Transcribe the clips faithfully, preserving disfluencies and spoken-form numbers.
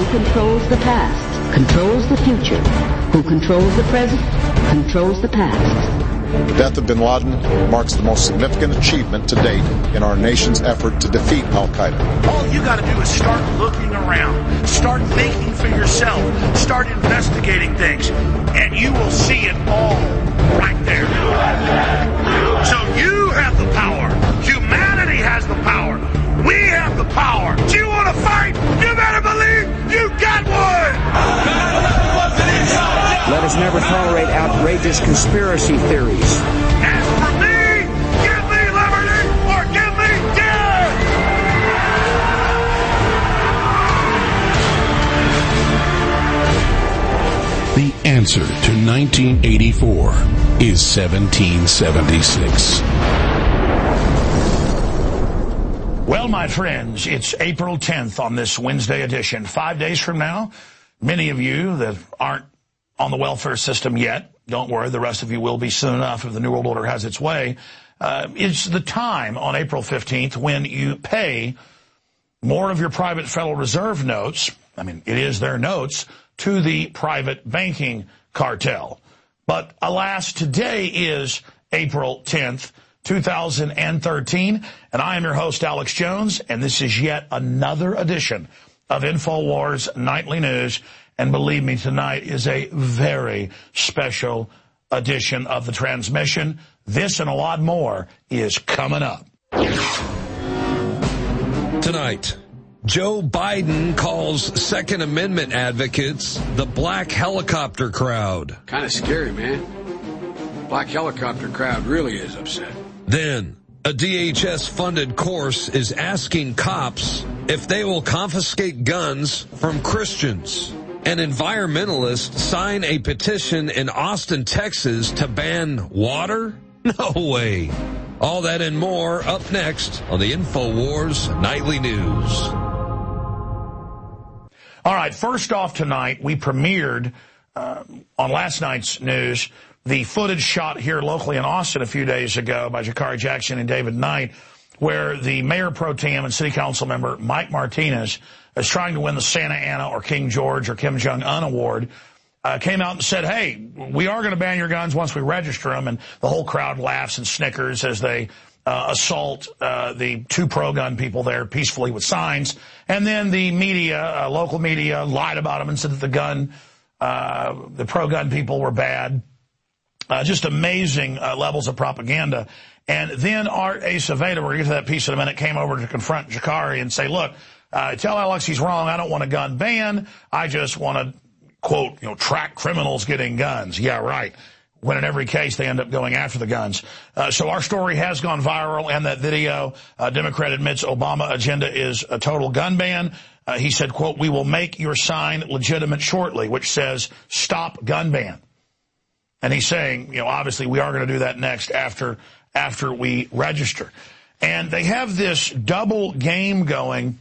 controls the past, controls the future. Who controls the present, controls the past. The death of bin Laden marks the most significant achievement to date in our nation's effort to defeat al-Qaeda. All you got to do is start looking around, start thinking for yourself, start investigating things, and you will see it all right there. So you have the power. Humanity has the power. We have the power. Do you want to fight? You better believe you got one. Let us never tolerate outrageous conspiracy theories. As for me, give me liberty or give me death! The answer to nineteen eighty-four is seventeen seventy-six. Well, my friends, it's April tenth on this Wednesday edition. Five days from now, many of you that aren't on the welfare system yet, don't worry, the rest of you will be soon enough if the New World Order has its way. Uh, it's the time on April fifteenth when you pay more of your private Federal Reserve notes, I mean, it is their notes, to the private banking cartel. But alas, today is April tenth, two thousand thirteen, and I am your host, Alex Jones, and this is yet another edition of InfoWars Nightly News. And believe me, tonight is a very special edition of the transmission. This and a lot more is coming up. Tonight, Joe Biden calls Second Amendment advocates the black helicopter crowd. Kind of scary, man. Black helicopter crowd really is upset. Then, a D H S-funded course is asking cops if they will confiscate guns from Christians. An environmentalist sign a petition in Austin, Texas to ban water? No way. All that and more up next on the InfoWars Nightly News. All right, first off tonight, we premiered uh, on last night's news the footage shot here locally in Austin a few days ago by Jakari Jackson and David Knight, where the mayor pro tem and city council member Mike Martinez is trying to win the Santa Ana or King George or Kim Jong-un award, uh, came out and said, hey, we are going to ban your guns once we register them. And the whole crowd laughs and snickers as they uh, assault uh, the two pro-gun people there peacefully with signs. And then the media, uh, local media, lied about them and said that the gun, uh, the pro-gun people were bad. Uh, just amazing uh, levels of propaganda. And then Art Acevedo, we're going to get to that piece in a minute, came over to confront Jakari and say, look, uh, tell Alex he's wrong. I don't want a gun ban. I just want to, quote, you know, track criminals getting guns. Yeah, right. When in every case they end up going after the guns. Uh, so our story has gone viral, and that video, uh, Democrat admits Obama agenda is a total gun ban. Uh, he said, quote, we will make your sign legitimate shortly, which says stop gun ban. And he's saying, you know, obviously we are going to do that next after after we register. And they have this double game going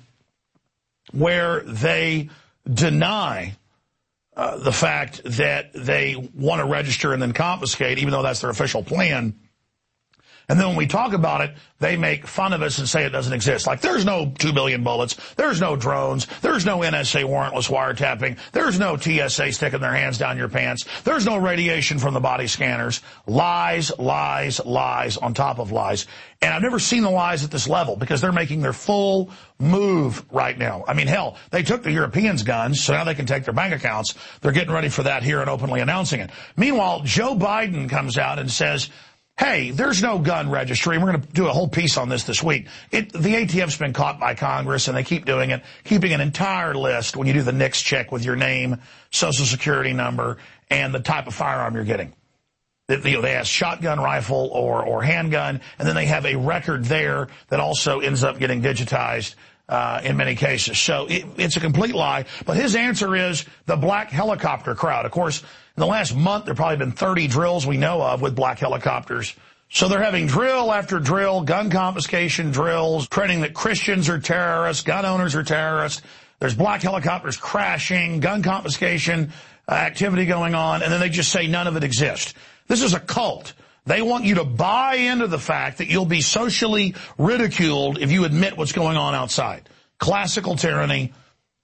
where they deny uh, the fact that they want to register and then confiscate, even though that's their official plan. And then when we talk about it, they make fun of us and say it doesn't exist. Like, there's no two billion bullets. There's no drones. There's no N S A warrantless wiretapping. There's no T S A sticking their hands down your pants. There's no radiation from the body scanners. Lies, lies, lies on top of lies. And I've never seen the lies at this level because they're making their full move right now. I mean, hell, they took the Europeans' guns, so now they can take their bank accounts. They're getting ready for that here and openly announcing it. Meanwhile, Joe Biden comes out and says, hey, there's no gun registry. We're going to do a whole piece on this this week. It, the A T F's been caught by Congress, and they keep doing it, keeping an entire list when you do the NICS check with your name, social security number, and the type of firearm you're getting. They, they ask shotgun, rifle, or, or handgun, and then they have a record there that also ends up getting digitized uh, in many cases. So it, it's a complete lie. But his answer is the black helicopter crowd. Of course, in the last month, there have probably been thirty drills we know of with black helicopters. So they're having drill after drill, gun confiscation drills, training that Christians are terrorists, gun owners are terrorists. There's black helicopters crashing, gun confiscation uh, activity going on, and then they just say none of it exists. This is a cult. They want you to buy into the fact that you'll be socially ridiculed if you admit what's going on outside. Classical tyranny.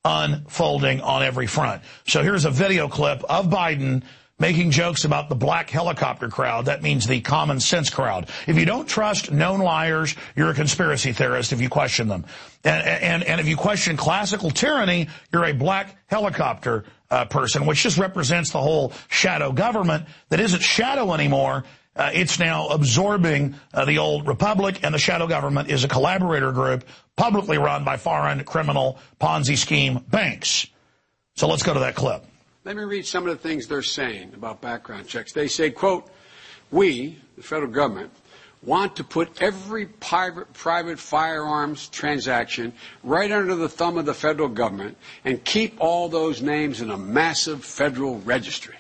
unfolding on every front. So here's a video clip of Biden making jokes about the black helicopter crowd. That means the common sense crowd. If you don't trust known liars, you're a conspiracy theorist if you question them. And, and, and if you question classical tyranny, you're a black helicopter uh, person, which just represents the whole shadow government that isn't shadow anymore. Uh, it's now absorbing uh, the old republic, and the shadow government is a collaborator group publicly run by foreign criminal Ponzi scheme banks. So let's go to that clip. Let me read some of the things they're saying about background checks. They say, quote, we, the federal government, want to put every private, private firearms transaction right under the thumb of the federal government and keep all those names in a massive federal registry.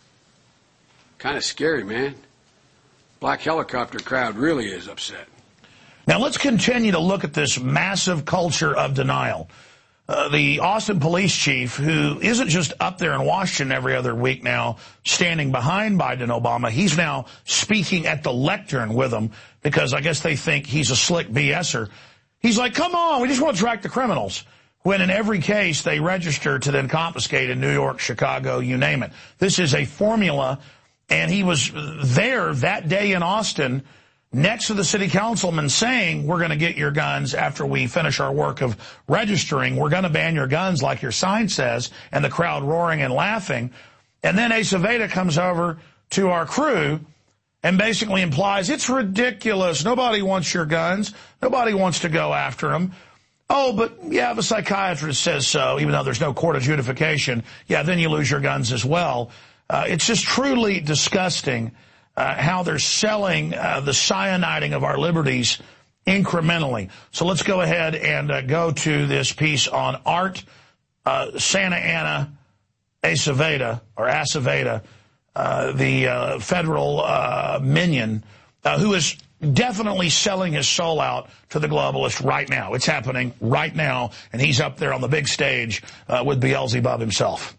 Kind of scary, man. Black helicopter crowd really is upset. Now let's continue to look at this massive culture of denial. Uh, the Austin police chief, who isn't just up there in Washington every other week now, standing behind Biden and Obama, he's now speaking at the lectern with them because I guess they think he's a slick BSer. He's like, come on, we just want to track the criminals. When in every case they register to then confiscate in New York, Chicago, you name it. This is a formula, and he was there that day in Austin next to the city councilman saying, we're going to get your guns after we finish our work of registering. We're going to ban your guns like your sign says, and the crowd roaring and laughing. And then Aceveda comes over to our crew and basically implies, it's ridiculous. Nobody wants your guns. Nobody wants to go after them. Oh, but yeah, the psychiatrist says so, even though there's no court adjudication. Yeah, then you lose your guns as well. Uh, it's just truly disgusting. Uh, how they're selling uh, the cyaniding of our liberties incrementally. So let's go ahead and uh, go to this piece on Art uh, Santa Anna Aceveda, or Aceveda, uh, the uh, federal uh, minion, uh, who is definitely selling his soul out to the globalists right now. It's happening right now, and he's up there on the big stage uh, with Beelzebub himself.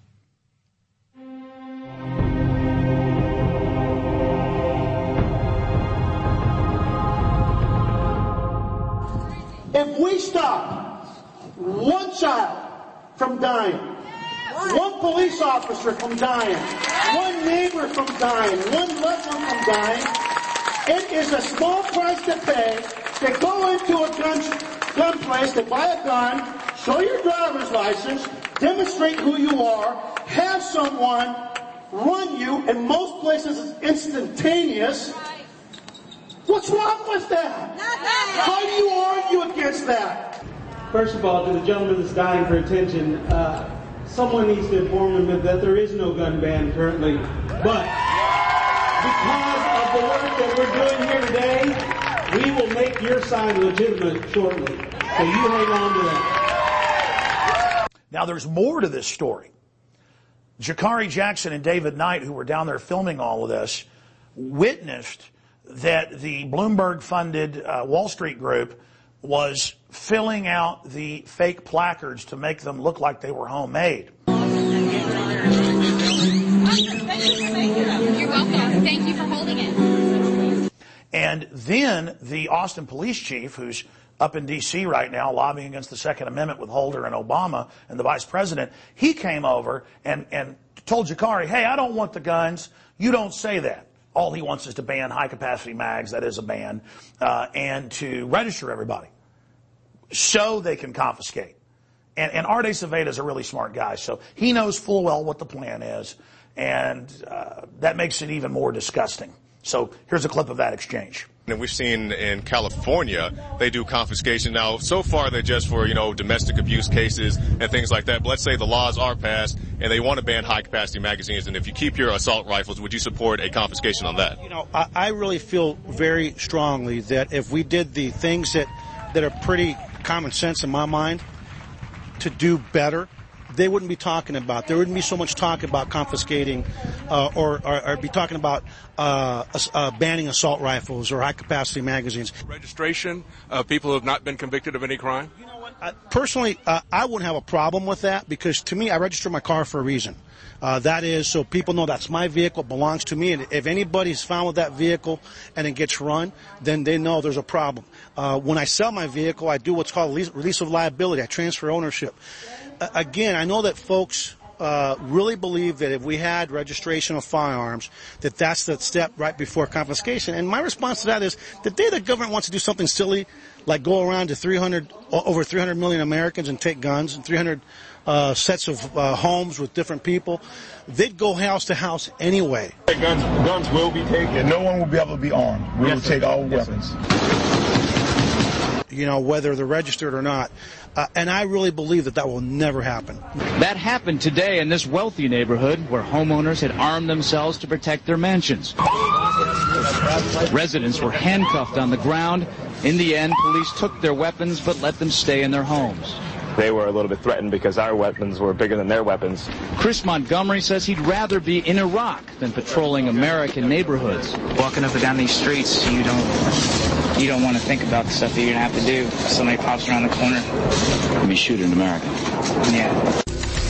If we stop one child from dying, one police officer from dying, one neighbor from dying, one loved one from dying, it is a small price to pay to go into a gun, gun place to buy a gun, show your driver's license, demonstrate who you are, have someone run you. In most places it's instantaneous. What's wrong with that? Nothing. How do you argue against that? First of all, to the gentleman that's dying for attention, uh, someone needs to inform him that there is no gun ban currently. But because of the work that we're doing here today, we will make your side legitimate shortly. So you hang on to that. Now, there's more to this story. Jakari Jackson and David Knight, who were down there filming all of this, witnessed that the Bloomberg-funded uh, Wall Street group was filling out the fake placards to make them look like they were homemade. You're welcome. Thank you for holding it. And then the Austin police chief, who's up in D C right now lobbying against the Second Amendment with Holder and Obama and the vice president, he came over and, and told Jakari, hey, I don't want the guns. You don't say that. All he wants is to ban high-capacity mags, that is a ban, uh, and to register everybody so they can confiscate. And, and Art Aceveda is a really smart guy, so he knows full well what the plan is, and uh, that makes it even more disgusting. So here's a clip of that exchange. And we've seen in California, they do confiscation. Now, so far, they're just for, you know, domestic abuse cases and things like that. But let's say the laws are passed and they want to ban high-capacity magazines. And if you keep your assault rifles, would you support a confiscation on that? You know, I, I really feel very strongly that if we did the things that, that are pretty common sense in my mind to do better, they wouldn't be talking about. There wouldn't be so much talk about confiscating uh, or, or, or be talking about uh, uh, banning assault rifles or high-capacity magazines. Registration of people who have not been convicted of any crime? You know what? I, personally, uh, I wouldn't have a problem with that because, to me, I register my car for a reason. Uh, that is so people know that's my vehicle, belongs to me, and if anybody's found with that vehicle and it gets run, then they know there's a problem. Uh, when I sell my vehicle, I do what's called release, release of liability. I transfer ownership. uh, again, I know that folks uh, really believe that if we had registration of firearms, that that's the step right before confiscation. And my response to that is, the day the government wants to do something silly, like go around to three hundred, over three hundred million Americans and take guns, and three hundred uh, sets of uh, homes with different people, they'd go house to house anyway. Guns, guns will be taken. No one will be able to be armed. We yes, will take all yes, weapons. You know, whether they're registered or not. Uh, and I really believe that that will never happen. That happened today in this wealthy neighborhood where homeowners had armed themselves to protect their mansions. Residents were handcuffed on the ground. In the end, police took their weapons but let them stay in their homes. They were a little bit threatened because our weapons were bigger than their weapons. Chris Montgomery says he'd rather be in Iraq than patrolling American neighborhoods. Walking up and down these streets, you don't you don't want to think about the stuff that you're going to have to do if somebody pops around the corner. Let me shoot an American. Yeah.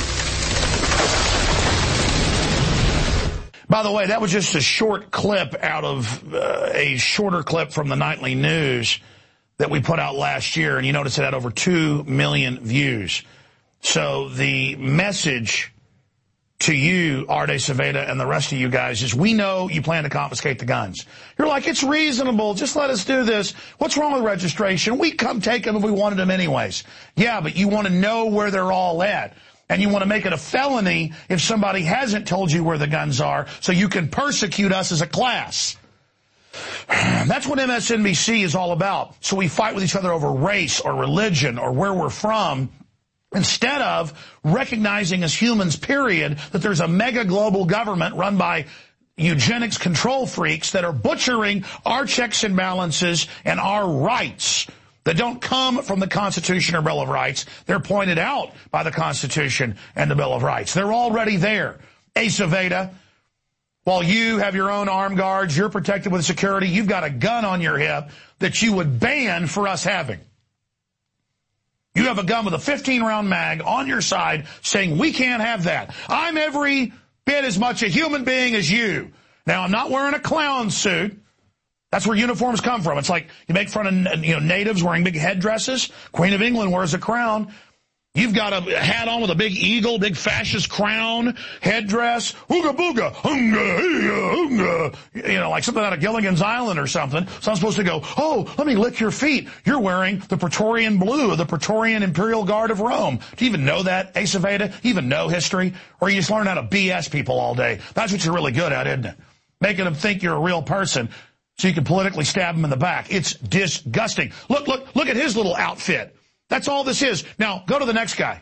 By the way, that was just a short clip out of uh, a shorter clip from the nightly news that we put out last year, and you notice it had over two million views. So the message to you, Arte Saveda, and the rest of you guys is, we know you plan to confiscate the guns. You're like, it's reasonable, just let us do this. What's wrong with registration? We'd come take them if we wanted them anyways. Yeah, but you want to know where they're all at. And you want to make it a felony if somebody hasn't told you where the guns are, so you can persecute us as a class. That's what M S N B C is all about. So we fight with each other over race or religion or where we're from, instead of recognizing as humans, period, that there's a mega global government run by eugenics control freaks that are butchering our checks and balances and our rights that don't come from the Constitution or Bill of Rights. They're pointed out by the Constitution and the Bill of Rights. They're already there. Aceveda, while you have your own armed guards, you're protected with security, you've got a gun on your hip that you would ban for us having. You have a gun with a fifteen round mag on your side saying, we can't have that. I'm every bit as much a human being as you. Now, I'm not wearing a clown suit. That's where uniforms come from. It's like you make fun of, you know, natives wearing big headdresses. Queen of England wears a crown. You've got a hat on with a big eagle, big fascist crown, headdress, ooga booga, hunga, hunga, hunga. You know, like something out of Gilligan's Island or something. So I'm supposed to go, oh, let me lick your feet. You're wearing the Praetorian blue of the Praetorian Imperial Guard of Rome. Do you even know that, Aceveda? You even know history? Or you just learn how to B S people all day? That's what you're really good at, isn't it? Making them think you're a real person so you can politically stab them in the back. It's disgusting. Look, look, look at his little outfit. That's all this is. Now, go to the next guy.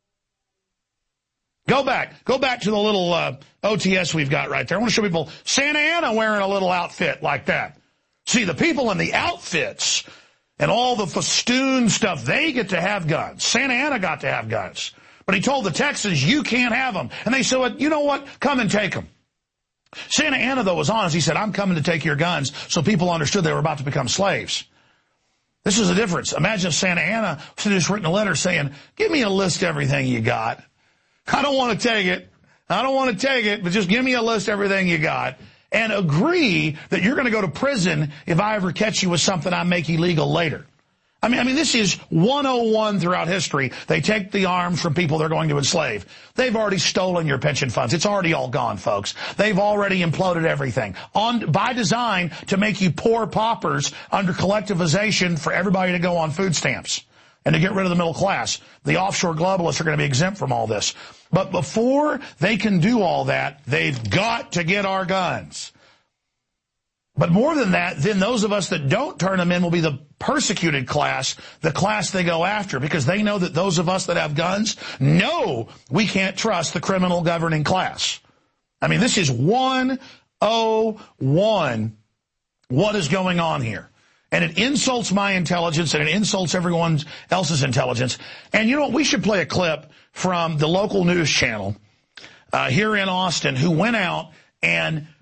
Go back. Go back to the little uh, O T S we've got right there. I want to show people Santa Ana wearing a little outfit like that. See, the people in the outfits and all the festoon stuff, they get to have guns. Santa Ana got to have guns. But he told the Texans, you can't have them. And they said, well, you know what? Come and take them. Santa Ana, though, was honest. He said, I'm coming to take your guns, so people understood they were about to become slaves. This is the difference. Imagine if Santa Ana had just written a letter saying, give me a list of everything you got. I don't want to take it. I don't want to take it, but just give me a list of everything you got. And agree that you're going to go to prison if I ever catch you with something I make illegal later. I mean, I mean, this is one oh one throughout history. They take the arms from people they're going to enslave. They've already stolen your pension funds. It's already all gone, folks. They've already imploded everything on by design to make you poor paupers under collectivization for everybody to go on food stamps and to get rid of the middle class. The offshore globalists are going to be exempt from all this. But before they can do all that, they've got to get our guns. But more than that, then those of us that don't turn them in will be the persecuted class, the class they go after, because they know that those of us that have guns know we can't trust the criminal governing class. I mean, this is one oh one what is going on here. And it insults my intelligence and it insults everyone else's intelligence. And you know what? We should play a clip from the local news channel uh, here in Austin who went out and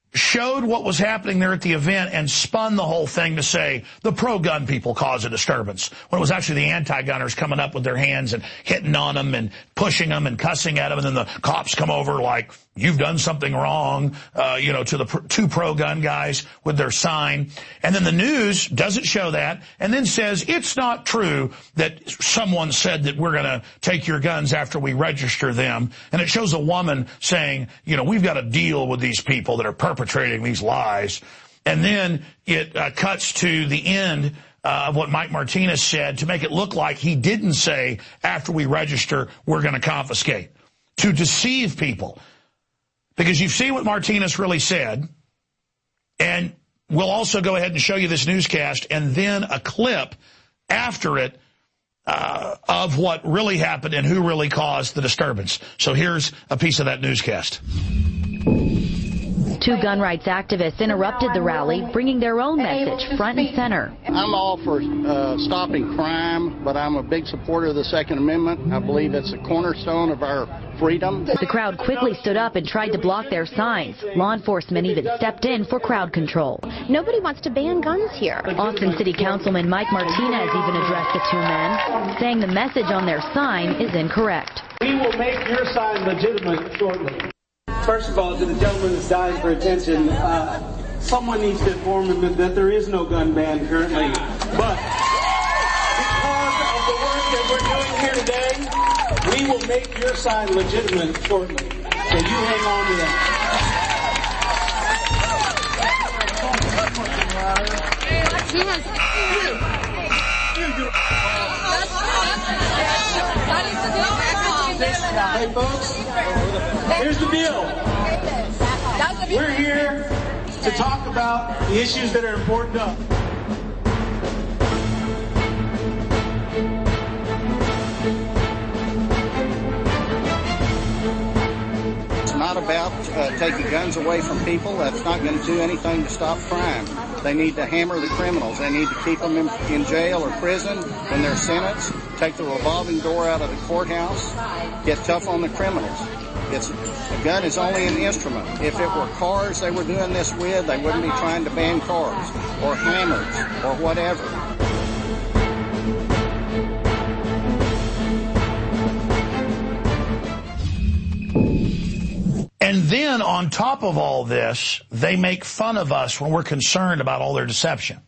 showed what was happening there at the event and spun the whole thing to say the pro-gun people caused a disturbance, when it was actually the anti-gunners coming up with their hands and hitting on them and pushing them and cussing at them, and then the cops come over like, you've done something wrong, uh, you know, to the pr- two pro-gun guys with their sign. And then the news doesn't show that and then says it's not true that someone said that we're going to take your guns after we register them. And it shows a woman saying, you know, we've got to deal with these people that are perpetrating these lies. And then it uh, cuts to the end uh, of what Mike Martinez said to make it look like he didn't say after we register we're going to confiscate, to deceive people. Because you've seen what Martinez really said, and we'll also go ahead and show you this newscast and then a clip after it uh, of what really happened and who really caused the disturbance. So here's a piece of that newscast. Two gun rights activists interrupted the rally, bringing their own message front and center. I'm all for uh, stopping crime, but I'm a big supporter of the Second Amendment. I believe it's a cornerstone of our freedom. The crowd quickly stood up and tried to block their signs. Law enforcement even stepped in for crowd control. Nobody wants to ban guns here. Austin City Councilman Mike Martinez even addressed the two men, saying the message on their sign is incorrect. We will make your sign legitimate shortly. First of all, to the gentleman that's dying for attention, uh, someone needs to inform him that there is no gun ban currently. But because of the work that we're doing here today, we will make your sign legitimate shortly. So you hang on to that. Hey folks, here's the deal. We're here to talk about the issues that are important to us. It's not about uh, taking guns away from people. That's not going to do anything to stop crime. They need to hammer the criminals. They need to keep them in, in jail or prison when they're sentenced. Take the revolving door out of the courthouse. Get tough on the criminals. It's, a gun is only an instrument. If it were cars they were doing this with, they wouldn't be trying to ban cars or hammers or whatever. And then on top of all this, they make fun of us when we're concerned about all their deception.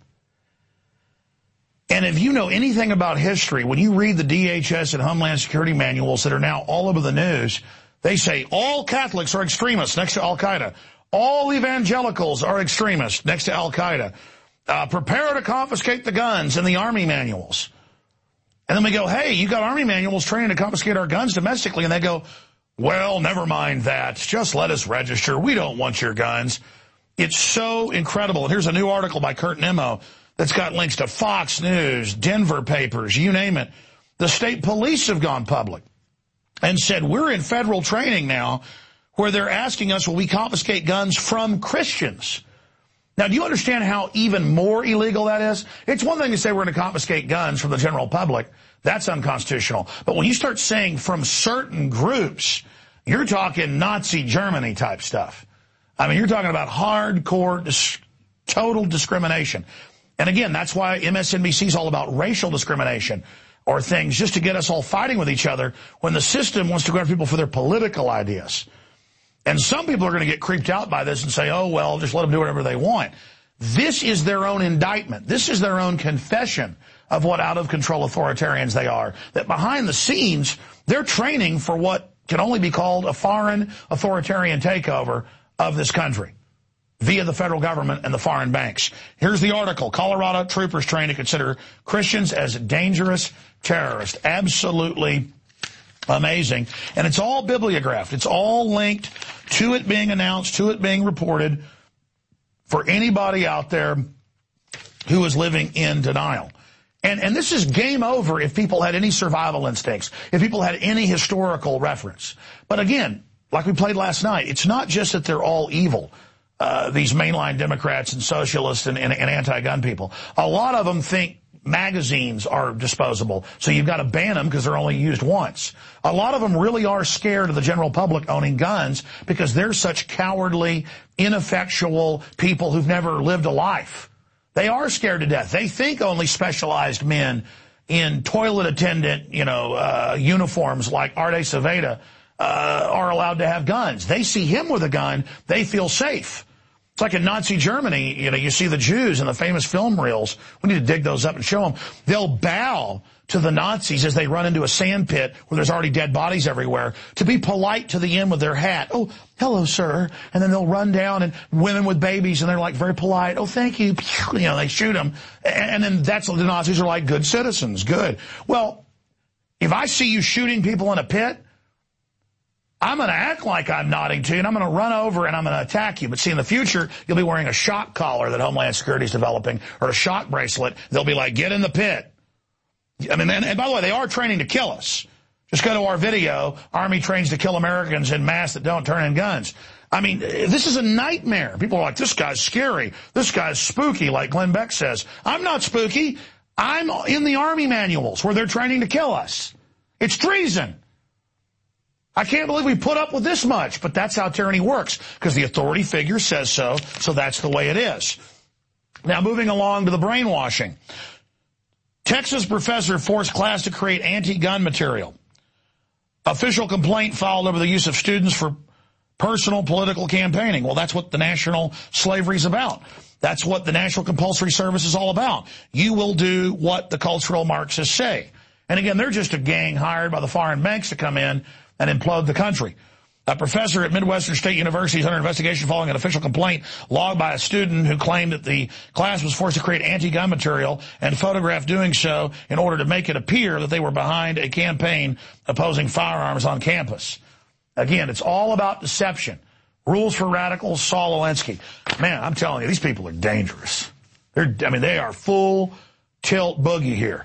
And if you know anything about history, when you read the D H S and Homeland Security manuals that are now all over the news, they say all Catholics are extremists next to Al-Qaeda. All evangelicals are extremists next to Al-Qaeda. Uh, prepare to confiscate the guns in the Army manuals. And then we go, hey, you got Army manuals training to confiscate our guns domestically. And they go, well, never mind that. Just let us register. We don't want your guns. It's so incredible. And here's a new article by Kurt Nimmo that's got links to Fox News, Denver papers, you name it. The state police have gone public and said, we're in federal training now where they're asking us, will we confiscate guns from Christians? Now, do you understand how even more illegal that is? It's one thing to say we're going to confiscate guns from the general public. That's unconstitutional. But when you start saying from certain groups, you're talking Nazi Germany type stuff. I mean, you're talking about hardcore, dis- total discrimination. And again, that's why M S N B C is all about racial discrimination or things just to get us all fighting with each other when the system wants to go after people for their political ideas. And some people are going to get creeped out by this and say, oh, well, just let them do whatever they want. This is their own indictment. This is their own confession of what out-of-control authoritarians they are. That behind the scenes, they're training for what can only be called a foreign authoritarian takeover of this country via the federal government and the foreign banks. Here's the article. Colorado troopers trained to consider Christians as dangerous terrorists. Absolutely amazing. And it's all bibliographed. It's all linked to it being announced, to it being reported for anybody out there who is living in denial. And, and this is game over if people had any survival instincts, if people had any historical reference. But again, like we played last night, it's not just that they're all evil, uh, these mainline Democrats and socialists and, and, and anti-gun people. A lot of them think magazines are disposable, so you've got to ban them because they're only used once. A lot of them really are scared of the general public owning guns because they're such cowardly, ineffectual people who've never lived a life. They are scared to death. They think only specialized men in toilet attendant, you know, uh, uniforms like Arte Saveda uh, are allowed to have guns. They see him with a gun, they feel safe. It's like in Nazi Germany, you know, you see the Jews in the famous film reels. We need to dig those up and show them. They'll bow to the Nazis as they run into a sand pit where there's already dead bodies everywhere to be polite to the end with their hat. Oh, hello, sir. And then they'll run down, and women with babies, and they're like very polite. Oh, thank you. You know, they shoot them. And then that's what the Nazis are like, good citizens, good. Well, if I see you shooting people in a pit, I'm going to act like I'm nodding to you, and I'm going to run over and I'm going to attack you. But see, in the future, you'll be wearing a shock collar that Homeland Security is developing, or a shock bracelet. They'll be like, get in the pit. I mean, and, and by the way, they are training to kill us. Just go to our video, Army trains to kill Americans in mass that don't turn in guns. I mean, this is a nightmare. People are like, this guy's scary. This guy's spooky, like Glenn Beck says. I'm not spooky. I'm in the Army manuals where they're training to kill us. It's treason. I can't believe we put up with this much, but that's how tyranny works, because the authority figure says so, so that's the way it is. Now, moving along to the brainwashing. Texas professor forced class to create anti-gun material. Official complaint filed over the use of students for personal political campaigning. Well, that's what the national slavery is about. That's what the National Compulsory Service is all about. You will do what the cultural Marxists say. And again, they're just a gang hired by the foreign banks to come in and implode the country. A professor at Midwestern State University is under investigation following an official complaint logged by a student who claimed that the class was forced to create anti-gun material and photograph doing so in order to make it appear that they were behind a campaign opposing firearms on campus. Again, it's all about deception. Rules for radicals, Saul Alinsky. Man, I'm telling you, these people are dangerous. They're, I mean, they are full tilt boogie here.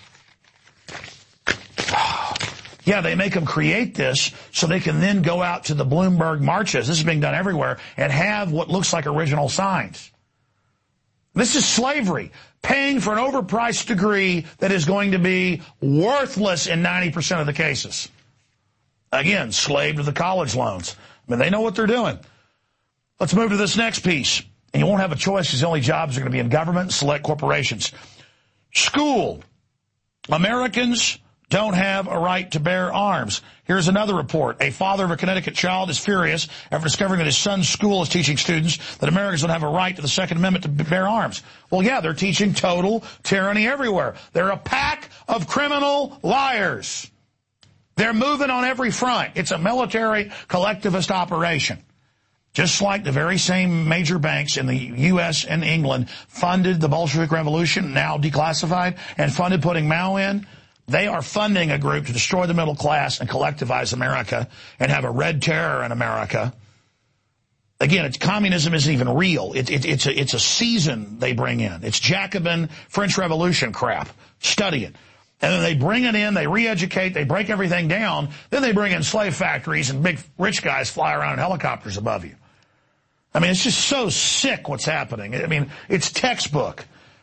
Yeah, they make them create this so they can then go out to the Bloomberg marches. This is being done everywhere, and have what looks like original signs. This is slavery, paying for an overpriced degree that is going to be worthless in ninety percent of the cases. Again, slave to the college loans. I mean, they know what they're doing. Let's move to this next piece. And you won't have a choice because the only jobs are going to be in government and select corporations. School. Americans don't have a right to bear arms. Here's another report. A father of a Connecticut child is furious after discovering that his son's school is teaching students that Americans don't have a right to the Second Amendment to bear arms. Well, yeah, they're teaching total tyranny everywhere. They're a pack of criminal liars. They're moving on every front. It's a military collectivist operation. Just like the very same major banks in the U S and England funded the Bolshevik Revolution, now declassified, and funded putting Mao in, they are funding a group to destroy the middle class and collectivize America and have a red terror in America. Again, it's, communism isn't even real. It, it, it's, a, it's a season they bring in. It's Jacobin French Revolution crap. Study it. And then they bring it in, they re-educate, they break everything down, then they bring in slave factories and big rich guys fly around in helicopters above you. I mean, it's just so sick what's happening. I mean, it's textbook.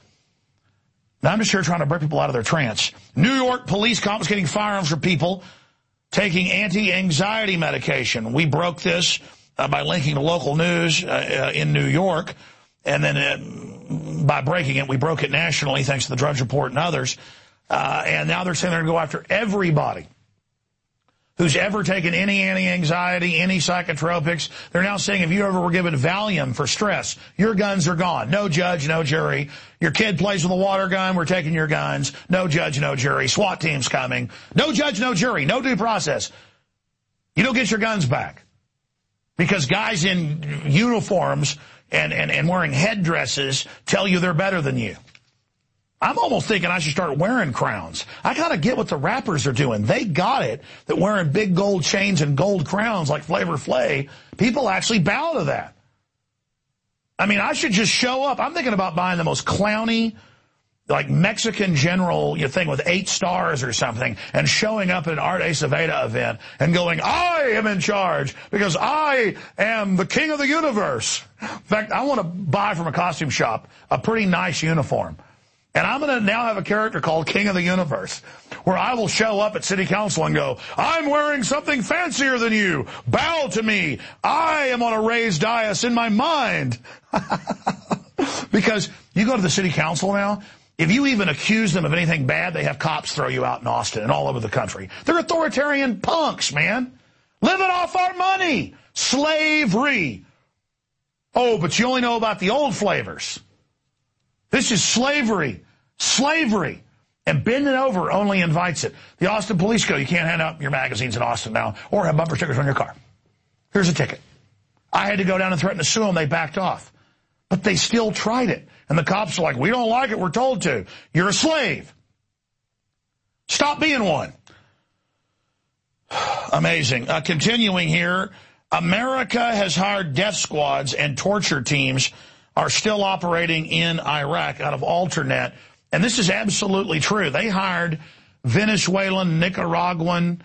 Now, I'm just here trying to break people out of their trance. New York police confiscating firearms for people taking anti-anxiety medication. We broke this uh, by linking to local news uh, uh, in New York. And then uh, by breaking it, we broke it nationally, thanks to the Drudge Report and others. Uh, and now they're saying they're going to go after everybody who's ever taken any anti-anxiety, any psychotropics. They're now saying if you ever were given Valium for stress, your guns are gone. No judge, no jury. Your kid plays with a water gun, we're taking your guns. No judge, no jury. SWAT team's coming. No judge, no jury. No due process. You don't get your guns back. Because guys in uniforms and, and, and wearing headdresses tell you they're better than you. I'm almost thinking I should start wearing crowns. I gotta get what the rappers are doing. They got it, that wearing big gold chains and gold crowns like Flavor Flav, people actually bow to that. I mean, I should just show up. I'm thinking about buying the most clowny, like Mexican general, you thing with eight stars or something, and showing up at an Arte Saveda event and going, I am in charge because I am the king of the universe. In fact, I want to buy from a costume shop a pretty nice uniform And I'm going to now have a character called King of the Universe, where I will show up at city council and go, I'm wearing something fancier than you. Bow to me. I am on a raised dais in my mind. Because you go to the city council now, if you even accuse them of anything bad, they have cops throw you out in Austin and all over the country. They're authoritarian punks, man. Living off our money. Slavery. Oh, but you only know about the old flavors. This is slavery. Slavery. And bending over only invites it. The Austin Police Code, you can't hand out your magazines in Austin now or have bumper stickers on your car. Here's a ticket. I had to go down and threaten to sue them. They backed off. But they still tried it. And the cops are like, we don't like it. We're told to. You're a slave. Stop being one. Amazing. Uh, continuing here, America has hired death squads and torture teams are still operating in Iraq out of Alternet. And this is absolutely true. They hired Venezuelan, Nicaraguan,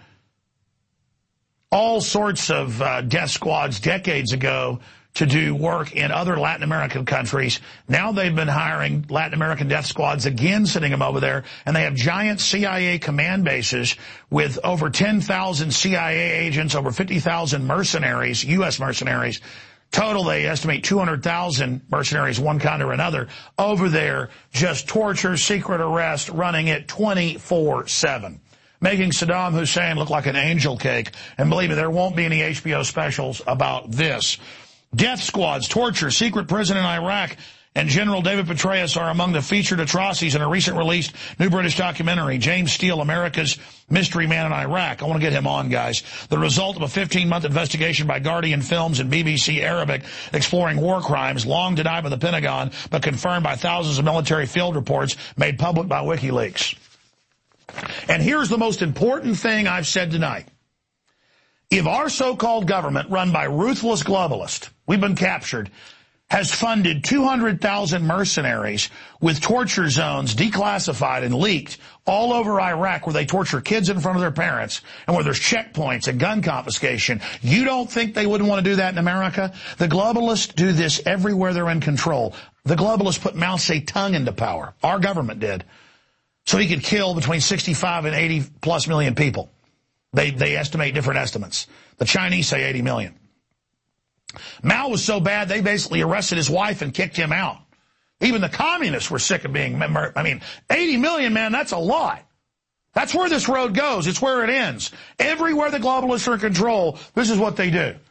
all sorts of uh, death squads decades ago to do work in other Latin American countries. Now they've been hiring Latin American death squads again, sending them over there, and they have giant C I A command bases with over ten thousand C I A agents, over fifty thousand mercenaries, U S mercenaries. Total, they estimate two hundred thousand mercenaries, one kind or another, over there, just torture, secret arrest, running it twenty-four seven. Making Saddam Hussein look like an angel cake. And believe me, there won't be any H B O specials about this. Death squads, torture, secret prison in Iraq, and General David Petraeus are among the featured atrocities in a recent released new British documentary, James Steele, America's Mystery Man in Iraq. I want to get him on, guys. The result of a fifteen-month investigation by Guardian Films and B B C Arabic exploring war crimes, long denied by the Pentagon, but confirmed by thousands of military field reports made public by WikiLeaks. And here's the most important thing I've said tonight. If our so-called government, run by ruthless globalists, we've been captured, has funded two hundred thousand mercenaries with torture zones declassified and leaked all over Iraq where they torture kids in front of their parents and where there's checkpoints and gun confiscation, you don't think they wouldn't want to do that in America? The globalists do this everywhere they're in control. The globalists put Mao Zedong into power. Our government did. So he could kill between sixty-five and eighty plus million people. They, they estimate different estimates. The Chinese say eighty million. Mao was so bad, they basically arrested his wife and kicked him out. Even the communists were sick of being, I mean, eighty million, man, that's a lot. That's where this road goes. It's where it ends. Everywhere the globalists are in control, this is what they do.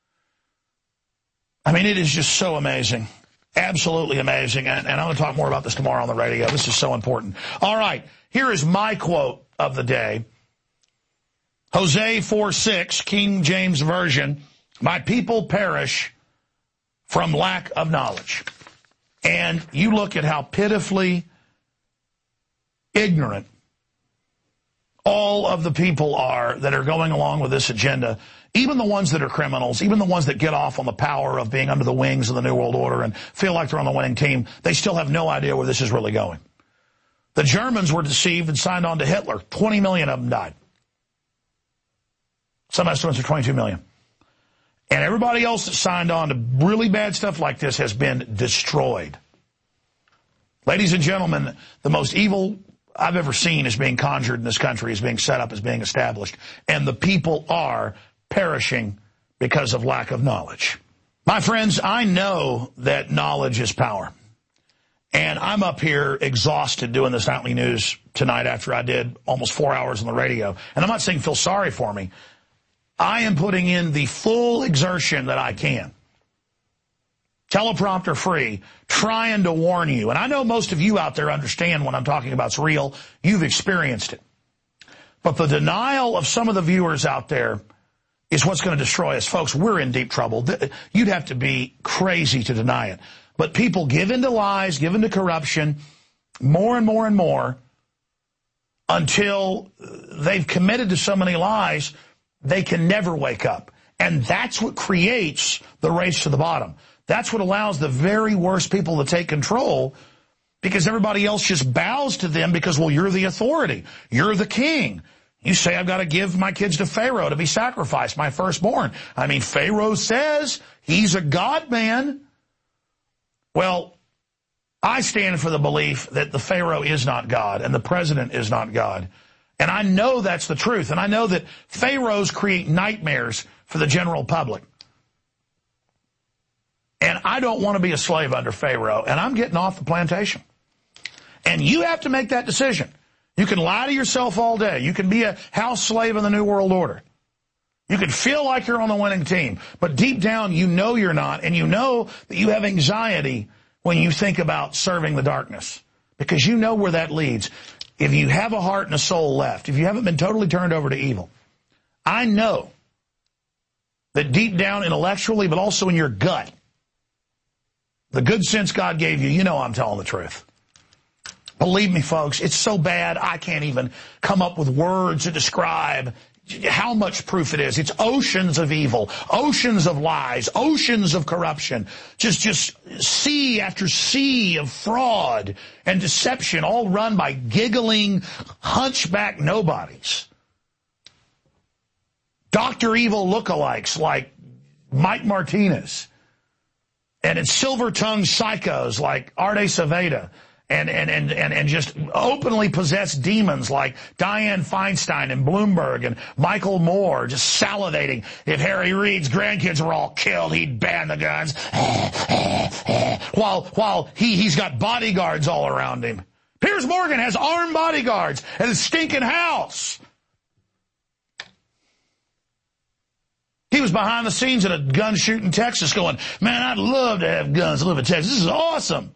I mean, it is just so amazing. Absolutely amazing. And, and I'm going to talk more about this tomorrow on the radio. This is so important. All right, here is my quote of the day. Hosea four six, King James Version, my people perish from lack of knowledge. And you look at how pitifully ignorant all of the people are that are going along with this agenda, even the ones that are criminals, even the ones that get off on the power of being under the wings of the New World Order and feel like they're on the winning team, they still have no idea where this is really going. The Germans were deceived and signed on to Hitler. twenty million of them died. Some estimates are twenty-two million. And everybody else that signed on to really bad stuff like this has been destroyed. Ladies and gentlemen, the most evil I've ever seen is being conjured in this country, is being set up, is being established. And the people are perishing because of lack of knowledge. My friends, I know that knowledge is power. And I'm up here exhausted doing this nightly news tonight after I did almost four hours on the radio. And I'm not saying feel sorry for me. I am putting in the full exertion that I can. Teleprompter free, trying to warn you. And I know most of you out there understand what I'm talking about. It's real. You've experienced it. But the denial of some of the viewers out there is what's going to destroy us. Folks, we're in deep trouble. You'd have to be crazy to deny it. But people give into lies, give into corruption, more and more and more, until they've committed to so many lies, they can never wake up. And that's what creates the race to the bottom. That's what allows the very worst people to take control, because everybody else just bows to them because, well, you're the authority. You're the king. You say, I've got to give my kids to Pharaoh to be sacrificed, my firstborn. I mean, Pharaoh says he's a God man. Well, I stand for the belief that the Pharaoh is not God and the president is not God. And I know that's the truth. And I know that pharaohs create nightmares for the general public. And I don't want to be a slave under Pharaoh. And I'm getting off the plantation. And you have to make that decision. You can lie to yourself all day. You can be a house slave in the New World Order. You can feel like you're on the winning team. But deep down, you know you're not. And you know that you have anxiety when you think about serving the darkness. Because you know where that leads. If you have a heart and a soul left, if you haven't been totally turned over to evil, I know that deep down intellectually, but also in your gut, the good sense God gave you, you know I'm telling the truth. Believe me, folks, it's so bad I can't even come up with words to describe how much proof it is. It's oceans of evil, oceans of lies, oceans of corruption, just just sea after sea of fraud and deception, all run by giggling, hunchback nobodies. Doctor Evil lookalikes like Mike Martinez. And it's silver-tongued psychos like Arte Saveda. And, and, and, and, and just openly possessed demons like Dianne Feinstein and Bloomberg and Michael Moore just salivating. If Harry Reid's grandkids were all killed, he'd ban the guns. while while he, he's got bodyguards all around him. Piers Morgan has armed bodyguards at his stinking house. He was behind the scenes at a gun shoot in Texas going, man, I'd love to have guns to live in Texas. This is awesome.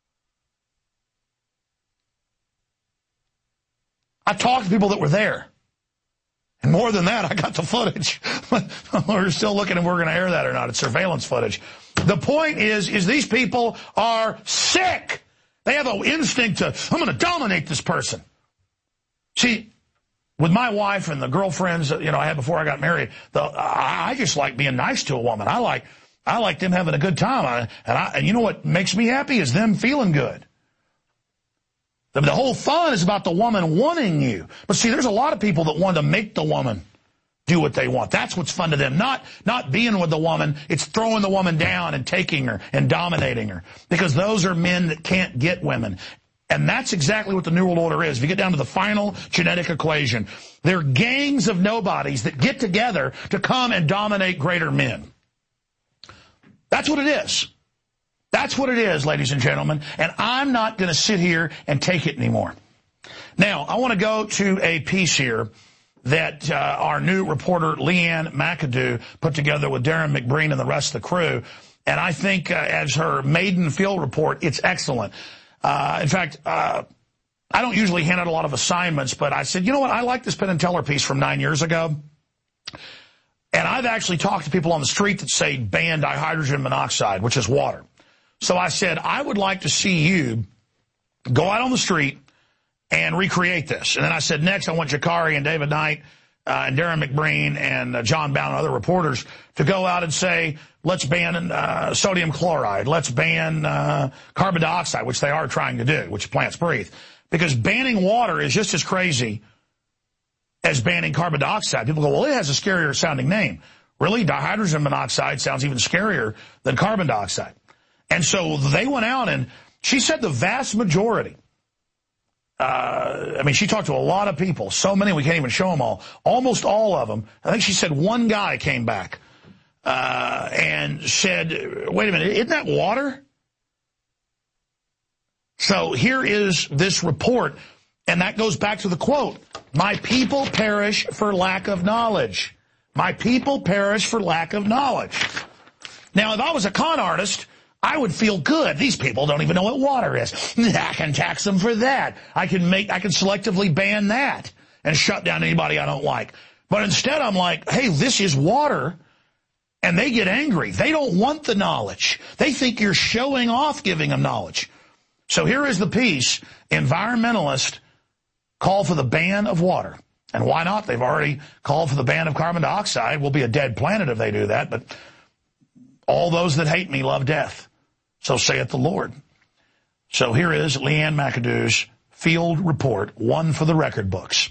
I talked to people that were there. And more than that, I got the footage. We're still looking if we're going to air that or not. It's surveillance footage. The point is, is these people are sick. They have an instinct to, I'm going to dominate this person. See, with my wife and the girlfriends, you know, I had before I got married, the, I, I just like being nice to a woman. I like, I like them having a good time. I, and I, and you know what makes me happy is them feeling good. The, the whole fun is about the woman wanting you. But see, there's a lot of people that want to make the woman do what they want. That's what's fun to them. Not, not being with the woman. It's throwing the woman down and taking her and dominating her. Because those are men that can't get women. And that's exactly what the New World Order is. If you get down to the final genetic equation, they're gangs of nobodies that get together to come and dominate greater men. That's what it is. That's what it is, ladies and gentlemen. And I'm not going to sit here and take it anymore. Now, I want to go to a piece here that uh, our new reporter, Leanne McAdoo, put together with Darren McBreen and the rest of the crew. And I think uh, as her maiden field report, it's excellent. Uh, in fact, uh, I don't usually hand out a lot of assignments, but I said, you know what, I like this Penn and Teller piece from nine years ago. And I've actually talked to people on the street that say ban dihydrogen monoxide, which is water. So I said, I would like to see you go out on the street and recreate this. And then I said, next, I want Jakari and David Knight uh, and Darren McBreen and uh, John Bound and other reporters to go out and say, let's ban uh, sodium chloride. Let's ban uh, carbon dioxide, which they are trying to do, which plants breathe. Because banning water is just as crazy as banning carbon dioxide. People go, well, it has a scarier sounding name. Really? Dihydrogen monoxide sounds even scarier than carbon dioxide. And so they went out and she said the vast majority, uh, I mean, she talked to a lot of people, so many we can't even show them all, almost all of them. I think she said one guy came back uh, and said, wait a minute, isn't that water? So here is this report, and that goes back to the quote, my people perish for lack of knowledge. My people perish for lack of knowledge. Now, if I was a con artist, I would feel good. These people don't even know what water is. I can tax them for that. I can make, I can selectively ban that and shut down anybody I don't like. But instead I'm like, hey, this is water. And they get angry. They don't want the knowledge. They think you're showing off giving them knowledge. So here is the piece. Environmentalists call for the ban of water. And why not? They've already called for the ban of carbon dioxide. We'll be a dead planet if they do that. But all those that hate me love death. So saith the Lord. So here is Leanne McAdoo's field report, one for the record books.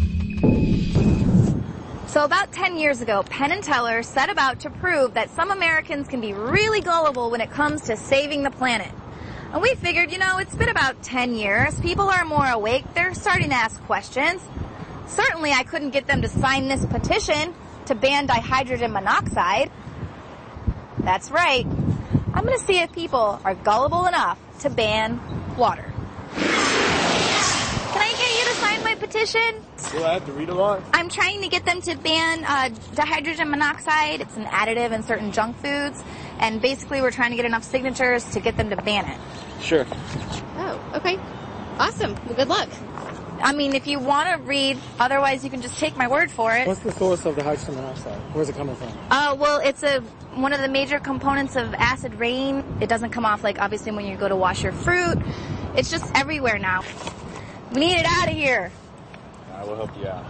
So about ten years ago, Penn and Teller set about to prove that some Americans can be really gullible when it comes to saving the planet. And we figured, you know, it's been about ten years. People are more awake. They're starting to ask questions. Certainly I couldn't get them to sign this petition to ban dihydrogen monoxide. That's right. I'm going to see if people are gullible enough to ban water. Can I get you to sign my petition? Do I have to read a lot? I'm trying to get them to ban uh, dihydrogen monoxide. It's an additive in certain junk foods. And basically we're trying to get enough signatures to get them to ban it. Sure. Oh, okay. Awesome. Well, good luck. I mean, if you want to read, otherwise you can just take my word for it. What's the source of the hydrogen monoxide? Where's it coming from? Uh, well, it's a one of the major components of acid rain. It doesn't come off, like, obviously when you go to wash your fruit. It's just everywhere now. We need it out of here. I will help you out.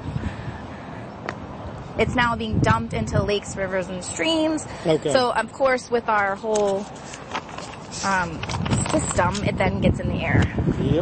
It's now being dumped into lakes, rivers, and streams. Okay. So, of course, with our whole um, system, it then gets in the air. Yep.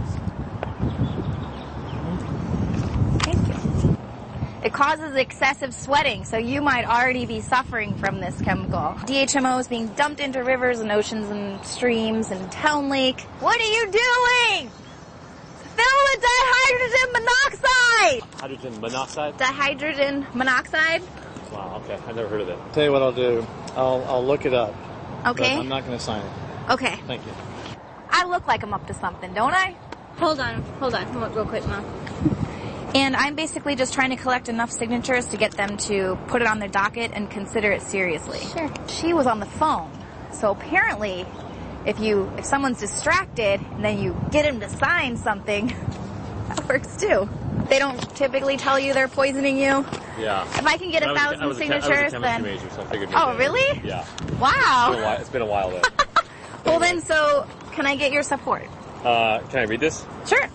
Thank you. It causes excessive sweating, so you might already be suffering from this chemical. D H M O is being dumped into rivers and oceans and streams and Town Lake. What are you doing? Fill with dihydrogen monoxide! Hydrogen monoxide? Dihydrogen monoxide? Wow, okay. I've never heard of it. Tell you what I'll do. I'll I'll look it up. Okay. But I'm not going to sign it. Okay. Thank you. I look like I'm up to something, don't I? Hold on. Hold on. Come on, real quick, Mom. And I'm basically just trying to collect enough signatures to get them to put it on their docket and consider it seriously. Sure. She was on the phone. So apparently, if you if someone's distracted and then you get them to sign something, that works too. They don't typically tell you they're poisoning you. Yeah. If I can get a thousand I was a, signatures, I was a then... major, so I figured oh, maybe really? Yeah. Wow. It's been a while, it's been a while though. Well then, so, can I get your support? Uh, can I read this? Sure.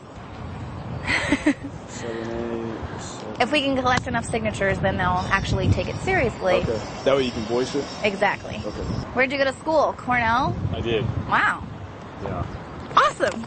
If we can collect enough signatures, then they'll actually take it seriously. Okay. That way you can voice it? Exactly. Okay. Where'd you go to school? Cornell? I did. Wow. Yeah. Awesome.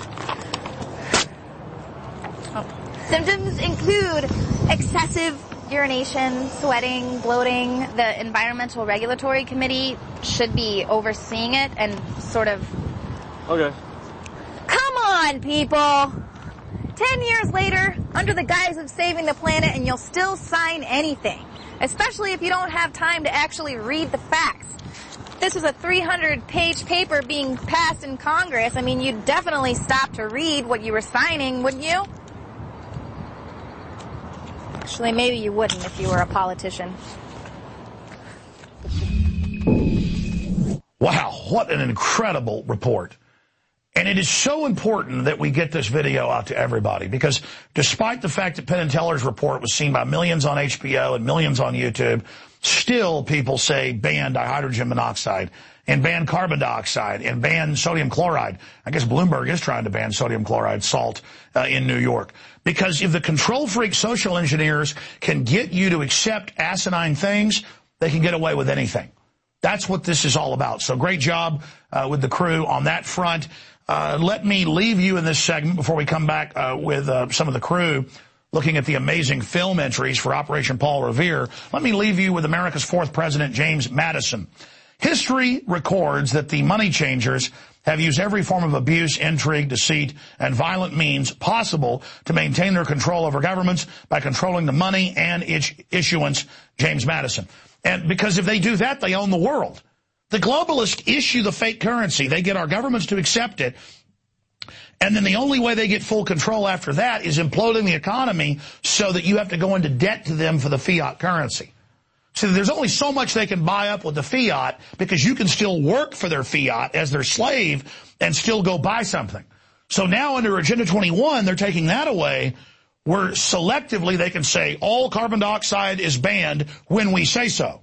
Oh. Symptoms include excessive urination, sweating, bloating. The Environmental Regulatory Committee should be overseeing it and sort of... Okay. Come on, people! Ten years later, under the guise of saving the planet, and you'll still sign anything. Especially if you don't have time to actually read the facts. If this was a three hundred page paper being passed in Congress, I mean, you'd definitely stop to read what you were signing, wouldn't you? Actually, maybe you wouldn't if you were a politician. Wow, what an incredible report. And it is so important that we get this video out to everybody, because despite the fact that Penn and Teller's report was seen by millions on H B O and millions on YouTube, still people say ban dihydrogen monoxide and ban carbon dioxide and ban sodium chloride. I guess Bloomberg is trying to ban sodium chloride salt uh, in New York. Because if the control freak social engineers can get you to accept asinine things, they can get away with anything. That's what this is all about. So great job uh, with the crew on that front. Uh, let me leave you in this segment before we come back uh, with uh, some of the crew looking at the amazing film entries for Operation Paul Revere. Let me leave you with America's fourth president, James Madison. History records that the money changers have used every form of abuse, intrigue, deceit, and violent means possible to maintain their control over governments by controlling the money and its issuance, James Madison. And because if they do that, they own the world. The globalists issue the fake currency. They get our governments to accept it. And then the only way they get full control after that is imploding the economy so that you have to go into debt to them for the fiat currency. So there's only so much they can buy up with the fiat, because you can still work for their fiat as their slave and still go buy something. So now under Agenda twenty-one, they're taking that away, where selectively they can say all carbon dioxide is banned when we say so.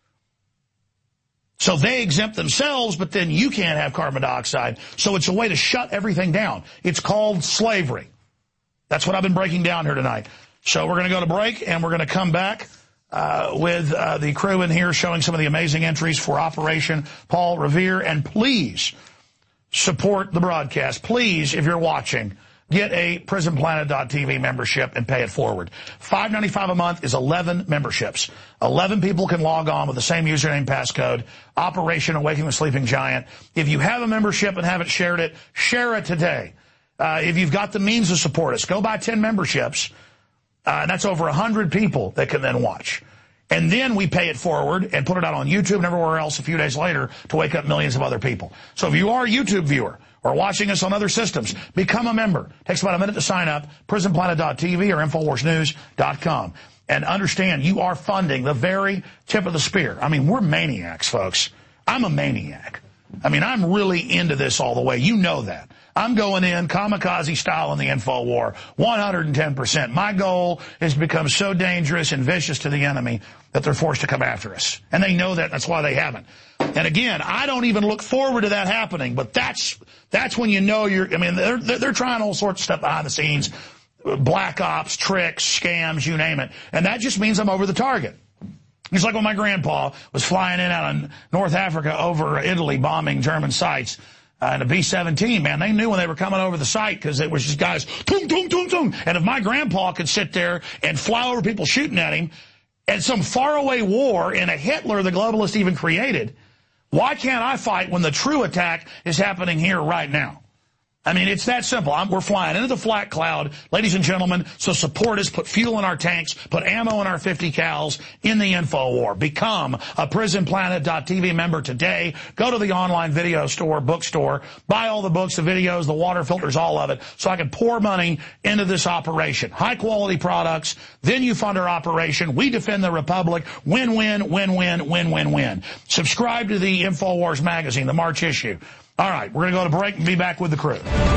So they exempt themselves, but then you can't have carbon dioxide. So it's a way to shut everything down. It's called slavery. That's what I've been breaking down here tonight. So we're going to go to break, and we're going to come back uh, with uh, the crew in here showing some of the amazing entries for Operation Paul Revere. And please support the broadcast. Please, if you're watching, get a prison planet dot t v membership and pay it forward. five ninety-five a month is eleven memberships. eleven people can log on with the same username passcode. Operation Awakening the Sleeping Giant. If you have a membership and haven't shared it, share it today. Uh, if you've got the means to support us, go buy ten memberships. Uh, and that's over one hundred people that can then watch. And then we pay it forward and put it out on YouTube and everywhere else a few days later to wake up millions of other people. So if you are a YouTube viewer or watching us on other systems, become a member. It takes about a minute to sign up, prison planet dot t v or infowars news dot com. And understand, you are funding the very tip of the spear. I mean, we're maniacs, folks. I'm a maniac. I mean, I'm really into this all the way. You know that. I'm going in kamikaze style in the info war, one hundred ten percent. My goal is to become so dangerous and vicious to the enemy that they're forced to come after us. And they know that. That's why they haven't. And again, I don't even look forward to that happening, but that's that's when you know you're, I mean, they're, they're trying all sorts of stuff behind the scenes, black ops, tricks, scams, you name it. And that just means I'm over the target. It's like when my grandpa was flying in out of North Africa over Italy bombing German sites. Uh, in a B seventeen, man, they knew when they were coming over the site because it was just guys, toom, toom, toom, toom. And if my grandpa could sit there and fly over people shooting at him at some faraway war in a Hitler the globalist even created, why can't I fight when the true attack is happening here right now? I mean, it's that simple. I'm, we're flying into the flat cloud, ladies and gentlemen, so support us, put fuel in our tanks, put ammo in our fifty cals in the info war. Become a prison planet dot t v member today. Go to the online video store, bookstore, buy all the books, the videos, the water filters, all of it, so I can pour money into this operation. High-quality products, then you fund our operation. We defend the Republic. Win-win, win-win, win-win-win. Subscribe to the InfoWars magazine, the March issue. All right, we're going to go to break and be back with the crew.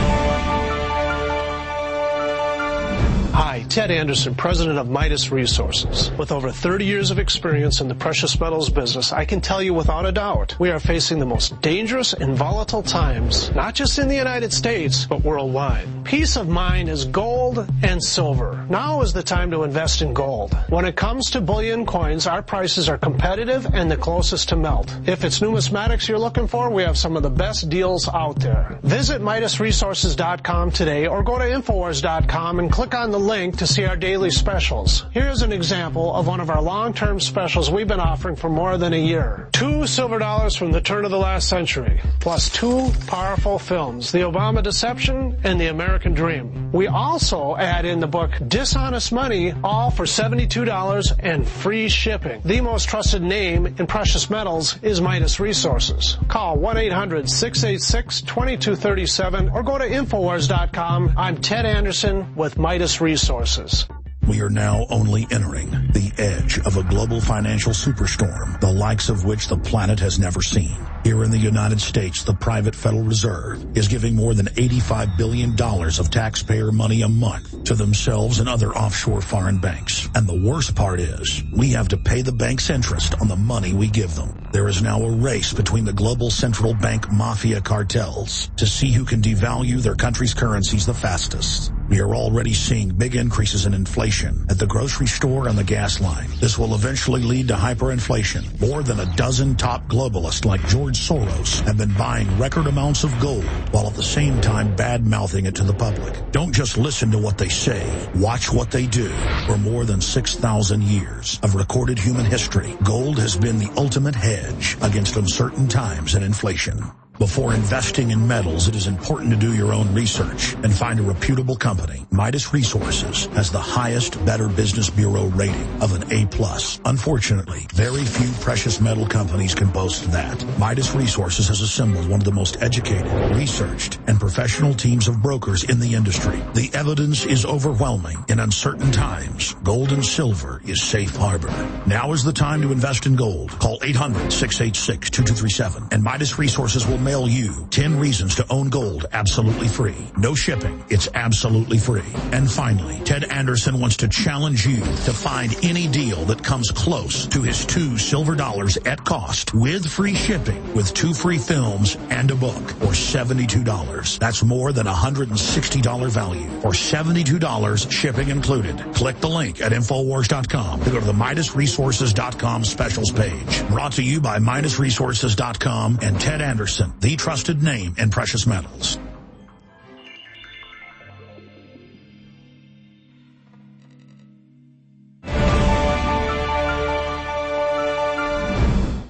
Hi, Ted Anderson, president of Midas Resources. With over thirty years of experience in the precious metals business, I can tell you without a doubt, we are facing the most dangerous and volatile times, not just in the United States, but worldwide. Peace of mind is gold and silver. Now is the time to invest in gold. When it comes to bullion coins, our prices are competitive and the closest to melt. If it's numismatics you're looking for, we have some of the best deals out there. Visit Midas Resources dot com today or go to Infowars dot com and click on the link to see our daily specials. Here's an example of one of our long-term specials we've been offering for more than a year. Two silver dollars from the turn of the last century, plus two powerful films, The Obama Deception and The American Dream. We also add in the book Dishonest Money, all for seventy-two dollars and free shipping. The most trusted name in precious metals is Midas Resources. Call one eight hundred, six eight six, two two three seven or go to Infowars dot com. I'm Ted Anderson with Midas Resources. Resources. We are now only entering the edge of a global financial superstorm, the likes of which the planet has never seen. Here in the United States, the private Federal Reserve is giving more than eighty-five billion dollars of taxpayer money a month to themselves and other offshore foreign banks. And the worst part is, we have to pay the bank's interest on the money we give them. There is now a race between the global central bank mafia cartels to see who can devalue their country's currencies the fastest. We are already seeing big increases in inflation at the grocery store and the gas line. This will eventually lead to hyperinflation. More than a dozen top globalists like George Soros have been buying record amounts of gold while at the same time bad-mouthing it to the public. Don't just listen to what they say. Watch what they do. For more than six thousand years of recorded human history, gold has been the ultimate hedge against uncertain times and inflation. Before investing in metals, it is important to do your own research and find a reputable company. Midas Resources has the highest Better Business Bureau rating of an A plus. Unfortunately, very few precious metal companies can boast that. Midas Resources has assembled one of the most educated, researched, and professional teams of brokers in the industry. The evidence is overwhelming. In uncertain times, gold and silver is safe harbor. Now is the time to invest in gold. Call eight hundred, six eight six, two two three seven and Midas Resources will mail you ten reasons to own gold absolutely free. No shipping. It's absolutely free. And finally, Ted Anderson wants to challenge you to find any deal that comes close to his two silver dollars at cost with free shipping with two free films and a book for seventy-two dollars. That's more than a one hundred sixty dollars value for seventy-two dollars shipping included. Click the link at Infowars dot com to go to the Midas Resources dot com specials page. Brought to you by Midas Resources dot com and Ted Anderson, the trusted name in precious metals.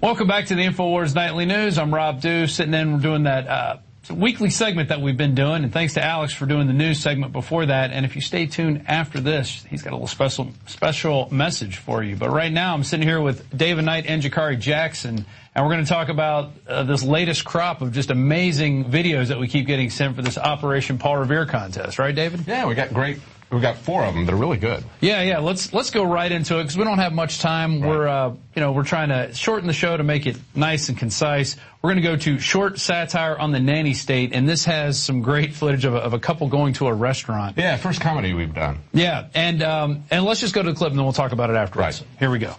Welcome back to the InfoWars Nightly News. I'm Rob Dew, sitting in. We're doing that uh, weekly segment that we've been doing, and thanks to Alex for doing the news segment before that. And if you stay tuned after this, he's got a little special special message for you. But right now, I'm sitting here with David Knight and Jakari Jackson, and we're going to talk about uh, this latest crop of just amazing videos that we keep getting sent for this Operation Paul Revere contest. Right, David? Yeah, we got great. We got four of them. They're really good. Yeah, yeah. Let's let's go right into it because we don't have much time. Right. We're uh, you know we're trying to shorten the show to make it nice and concise. We're going to go to short satire on the nanny state, and this has some great footage of a, of a couple going to a restaurant. Yeah, first comedy we've done. Yeah, and um, and let's just go to the clip and then we'll talk about it afterwards. Right. Here we go.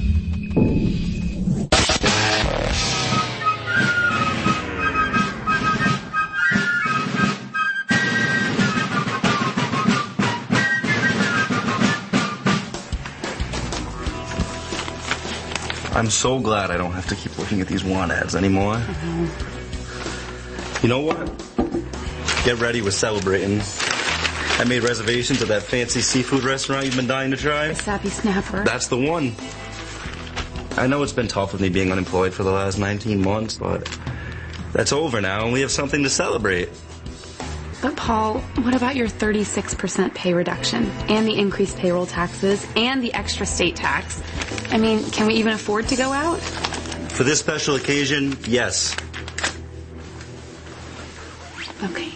I'm so glad I don't have to keep looking at these want ads anymore. Mm-hmm. You know what? Get ready, we're celebrating. I made reservations at that fancy seafood restaurant you've been dying to try. The Sappy Snapper. That's the one. I know it's been tough with me being unemployed for the last nineteen months, but that's over now and we have something to celebrate. But Paul, what about your thirty-six percent pay reduction and the increased payroll taxes and the extra state tax? I mean, can we even afford to go out? For this special occasion, yes. Okay.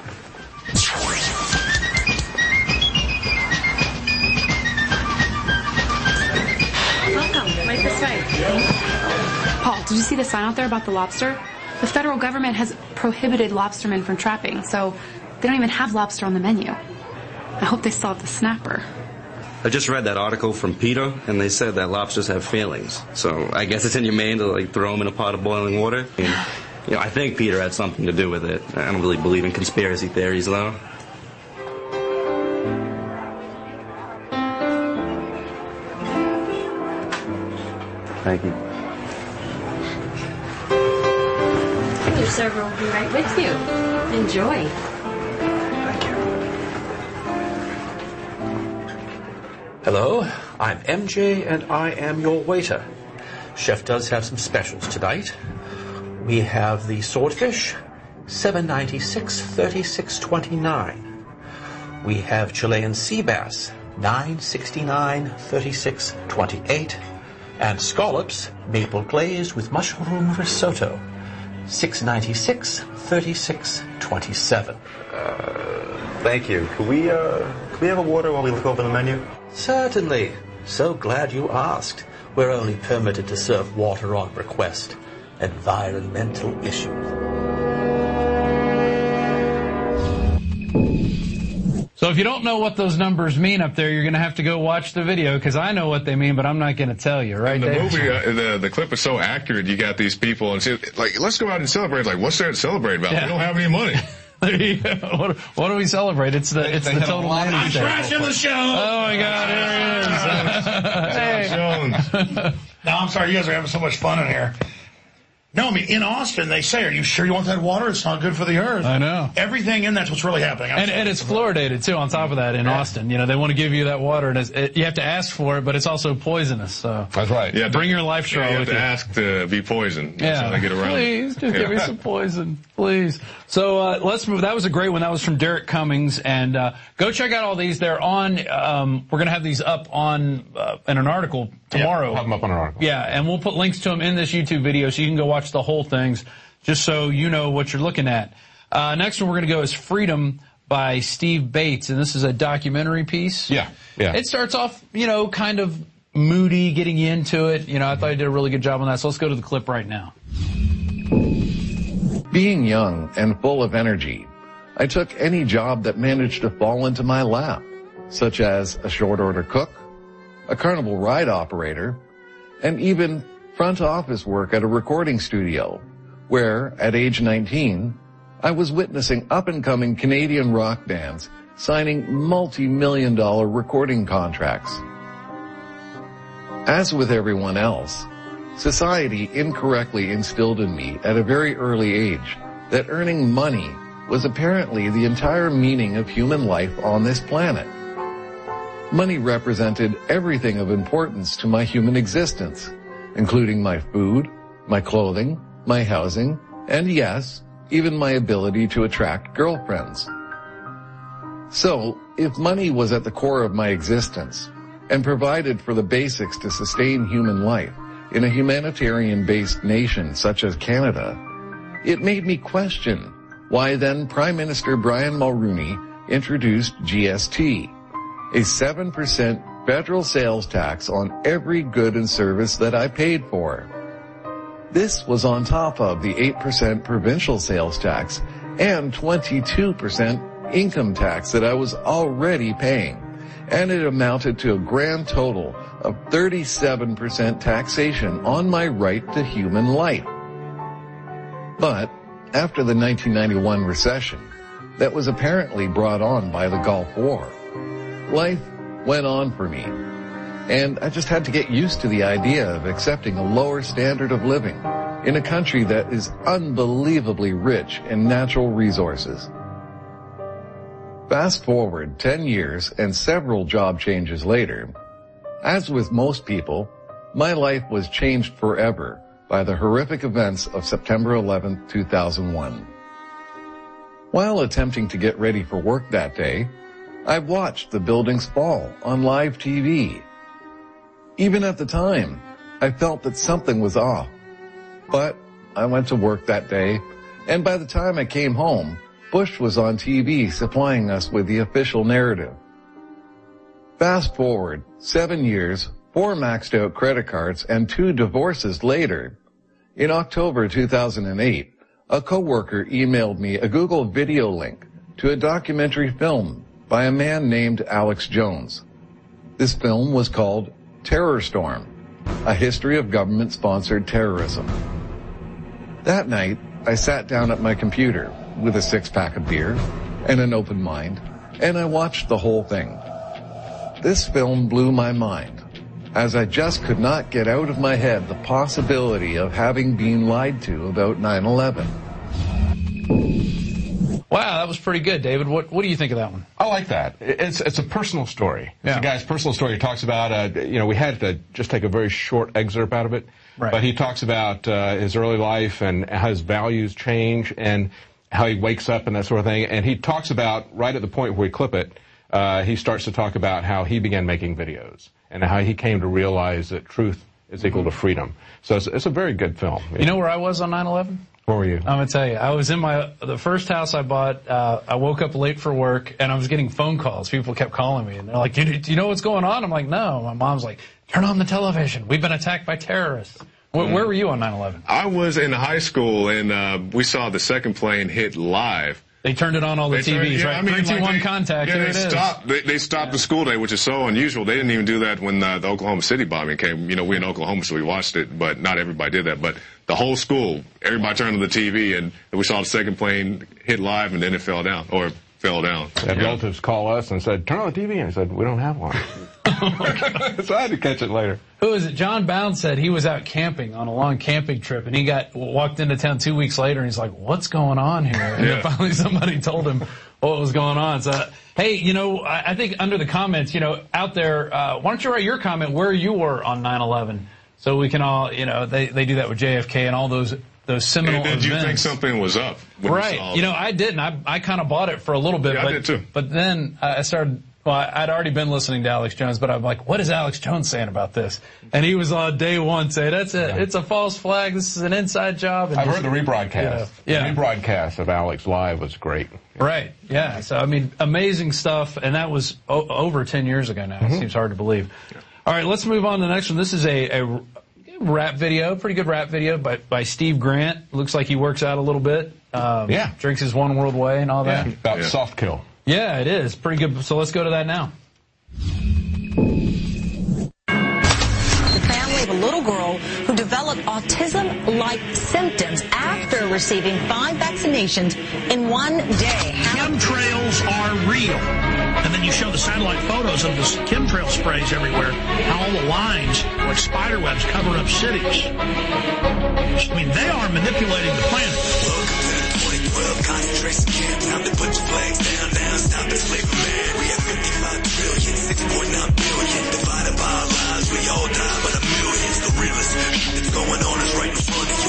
Welcome. Right this way. Paul, did you see the sign out there about the lobster? The federal government has prohibited lobstermen from trapping, so they don't even have lobster on the menu. I hope they still have the snapper. I just read that article from PETA, and they said that lobsters have feelings. So I guess it's inhumane to, like, throw them in a pot of boiling water. And, you know, I think PETA had something to do with it. I don't really believe in conspiracy theories, though. Thank you. Your server will be right with you. Enjoy. Hello, I'm M J and I am your waiter. Chef does have some specials tonight. We have the swordfish, seven ninety-six, thirty-six twenty-nine. We have Chilean sea bass, nine sixty-nine, thirty-six twenty-eight. And scallops, maple glazed with mushroom risotto, six ninety-six, thirty-six twenty-seven. Uh, thank you. Could we, uh, could we have a water while we look over the menu? Certainly. So glad you asked. We're only permitted to serve water on request. Environmental issue. So if you don't know what those numbers mean up there, you're going to have to go watch the video because I know what they mean, but I'm not going to tell you, right? And the Dave? movie, uh, the the clip is so accurate. You got these people and say, like, let's go out and celebrate. Like, what's there to celebrate about? Yeah. We don't have any money. There you go. What, what do we celebrate? It's the it's they the total money. I'm crashing the show. Oh my God, here he is. Hey. No, I'm sorry, you guys are having so much fun in here. No, I mean, in Austin, they say, are you sure you want that water? It's not good for the earth. I know. Everything in that's what's really happening. And, and it's fluoridated, too, on top of that in yeah. Austin. You know, they want to give you that water, and it's, it, you have to ask for it, but it's also poisonous. So that's right. Yeah, bring your life straw yeah, you with have to you. ask to be poisoned. That's yeah. how they get around Please, it. just yeah. give me some poison. Please. So uh, let's move. That was a great one. That was from Derek Cummings. And uh, go check out all these. They're on. Um, we're going to have these up on uh, in an article tomorrow. Yeah, we'll have them up on an article. Yeah, and we'll put links to them in this YouTube video so you can go watch the whole things, just so you know what you're looking at. Uh, next one we're going to go is Freedom by Steve Bates, and this is a documentary piece. Yeah, yeah. It starts off, you know, kind of moody, getting you into it. You know, I thought he did a really good job on that, so let's go to the clip right now. Being young and full of energy, I took any job that managed to fall into my lap, such as a short order cook, a carnival ride operator, and even front office work at a recording studio, where, at age nineteen, I was witnessing up-and-coming Canadian rock bands signing multi-million dollar recording contracts. As with everyone else, society incorrectly instilled in me at a very early age that earning money was apparently the entire meaning of human life on this planet. Money represented everything of importance to my human existence, including my food, my clothing, my housing, and yes, even my ability to attract girlfriends. So, if money was at the core of my existence and provided for the basics to sustain human life in a humanitarian-based nation such as Canada, it made me question why then Prime Minister Brian Mulroney introduced G S T, a seven percent federal sales tax on every good and service that I paid for. This was on top of the eight percent provincial sales tax and twenty-two percent income tax that I was already paying, and it amounted to a grand total of thirty-seven percent taxation on my right to human life. But after the nineteen ninety-one recession that was apparently brought on by the Gulf War, life went on for me, and I just had to get used to the idea of accepting a lower standard of living in a country that is unbelievably rich in natural resources. Fast forward ten years and several job changes later, as with most people, my life was changed forever by the horrific events of September eleventh, two thousand one. While attempting to get ready for work that day, I watched the buildings fall on live T V. Even at the time, I felt that something was off. But I went to work that day, and by the time I came home, Bush was on T V supplying us with the official narrative. Fast forward seven years, four maxed out credit cards, and two divorces later, in October two thousand eight, a coworker emailed me a Google video link to a documentary film by a man named Alex Jones. This film was called Terror Storm, a history of government-sponsored terrorism. That night, I sat down at my computer with a six-pack of beer and an open mind, and I watched the whole thing. This film blew my mind, as I just could not get out of my head the possibility of having been lied to about nine eleven. Wow, that was pretty good, David. What what do you think of that one? I like that. It's it's a personal story. It's Yeah. a guy's personal story. He talks about, uh, you know, we had to just take a very short excerpt out of it. Right. But he talks about uh, his early life and how his values change and how he wakes up and that sort of thing. And he talks about, right at the point where we clip it, uh, he starts to talk about how he began making videos and how he came to realize that truth is equal to freedom. So it's, it's a very good film. You know where I was on nine eleven? Where were you? I'm gonna tell you, I was in my the first house I bought. Uh, I woke up late for work, and I was getting phone calls. People kept calling me, and they're like, "Do you, do you know what's going on?" I'm like, "No." My mom's like, "Turn on the television. We've been attacked by terrorists." Where, Mm. where were you on nine eleven? I was in high school, and uh, we saw the second plane hit live. They turned it on all the They T Vs, turned- yeah, right? I mean, three two one like they- contact. Yeah, Here they it is. stopped. They, they stopped the school day, which is so unusual. They didn't even do that when uh, the Oklahoma City bombing came. You know, we're in Oklahoma, so we watched it, but not everybody did that. But the whole school, everybody turned to the T V, and we saw the second plane hit live, and then it fell down, or fell down. Had Yeah. relatives call us and said, turn on the T V. And I said, we don't have one. So I had to catch it later. Who is it? John Bound said he was out camping on a long camping trip, and he got walked into town two weeks later, and he's like, "What's going on here?" And Yeah. then finally somebody told him what was going on. So, hey, you know, I, I think under the comments, you know, out there, uh, why don't you write your comment where you were on nine eleven, so we can all, you know, they they do that with J F K and all those those seminal Did you events. think something was up? when Right. saw You know, I didn't. I I kind of bought it for a little bit. Yeah, I but, did too. But then I started, well, I'd already been listening to Alex Jones, but I'm like, what is Alex Jones saying about this? And he was on day one saying, that's a, it's a false flag. This is an inside job. And I've just- heard the rebroadcast. Yeah. The rebroadcast of Alex Live was great. Right. Yeah. So, I mean, amazing stuff. And that was o- over ten years ago now. Mm-hmm. It seems hard to believe. All right, let's move on to the next one. This is a, a rap video, pretty good rap video by, by Steve Grant. Looks like he works out a little bit. Um, Yeah. Drinks his One World Way and all that. Yeah. About soft kill. Yeah, it is. Pretty good. So let's go to that now. The family of a little girl who developed autism-like symptoms after receiving five vaccinations in one day. Chemtrails are real. And then you show the satellite photos of the chemtrail sprays everywhere, how all the lines, like spider webs, cover up cities. I mean, they are manipulating the planet. twelve concentration camp, time to put your flags down, down, stop the slavery, man. We have fifty-five trillion, six point nine billion, divided by our lives, we all die, but a million's the realest. Shit that's going on is right in front of you.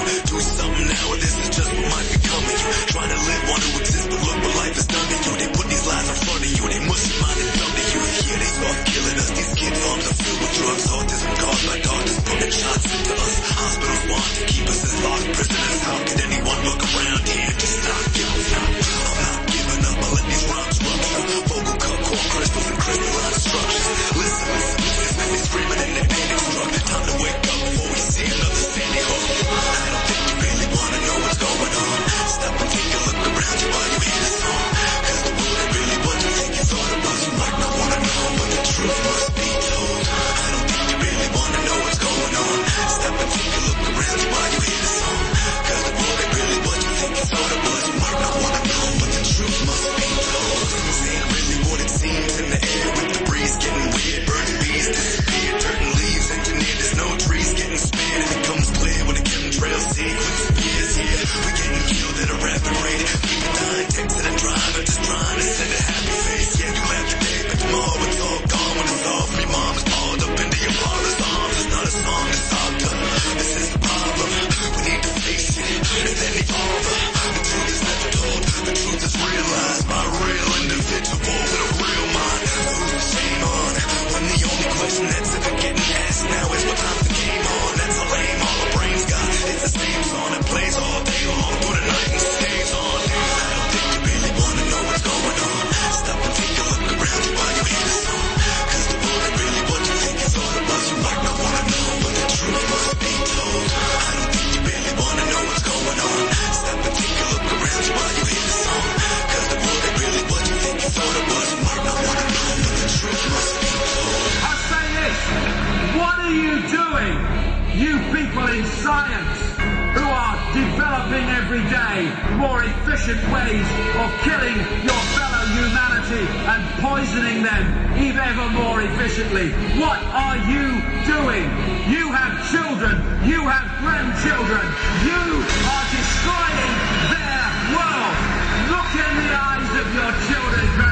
Doing something now, or this is just what might be coming. You trying to live, want to exist, but look what life has done to you. They put these lies in front of you, they mushy minded dumb to you. Yeah, they start killing us. These kids' arms are filled with drugs. Autism caused by doctors putting shots into us. Hospitals want to keep us as lost prisoners. How could anyone look around here? Just stop, give up. I'm not giving up. I let these rhymes rupture. Vocal cut, core crystals and crystalline structures. Listen, listen, listen. They screaming in their panic struck. Time to wake up before we see another Sandy Hook. I don't think you really want to know what's going on. Stop and take a look around you while you hear the song. Cause the world ain't really what you think you thought it was. You might not want to know, but the truth must be told. I don't think you really want to know what's going on. Stop and take a look around you while you hear the song. Cause the world ain't really what you think you thought it was. You might not want to know, but the truth must be told. This ain't really what it seems in the air with the breeze getting weird. Burning bees disappear, dirt and leaves engineered. There's no trees getting spared, and it comes clear when the chemtrails sequence appears here. We're getting killed at a rapid rate. People dying, texting and driving, just trying to send a happy face. Yeah, you laugh today, but tomorrow it's all gone. When it's all from your mom, it's balled up into your father's arms. It's not a song, it's sobbed up. This is the problem. We need to face it, and then evolve. The truth is never told. The truth is realized by a real individual with a real mind. Who's the shame on? When the only question that's ever getting asked now is what time's the game on? That's how lame all our brains got. It's the same song that plays all day long through the night and stays on. I don't think you really want to know what's going on. Stop and take a look around you while you hear the song. Cause the world ain't really what you think you thought it was. You might not want to know, but the truth must be told. I don't think you really want to know what's going on. Stop and take a look around you while you hear the song. Cause the world ain't really what you think you thought it was. You might not want to know, but the truth must be told. I say this, what are you doing, you people in science who are developing every day more efficient ways of killing your fellow humanity and poisoning them even ever more efficiently? What are you doing? You have children, you have grandchildren, you are destroying their world. Look in the eyes of your children.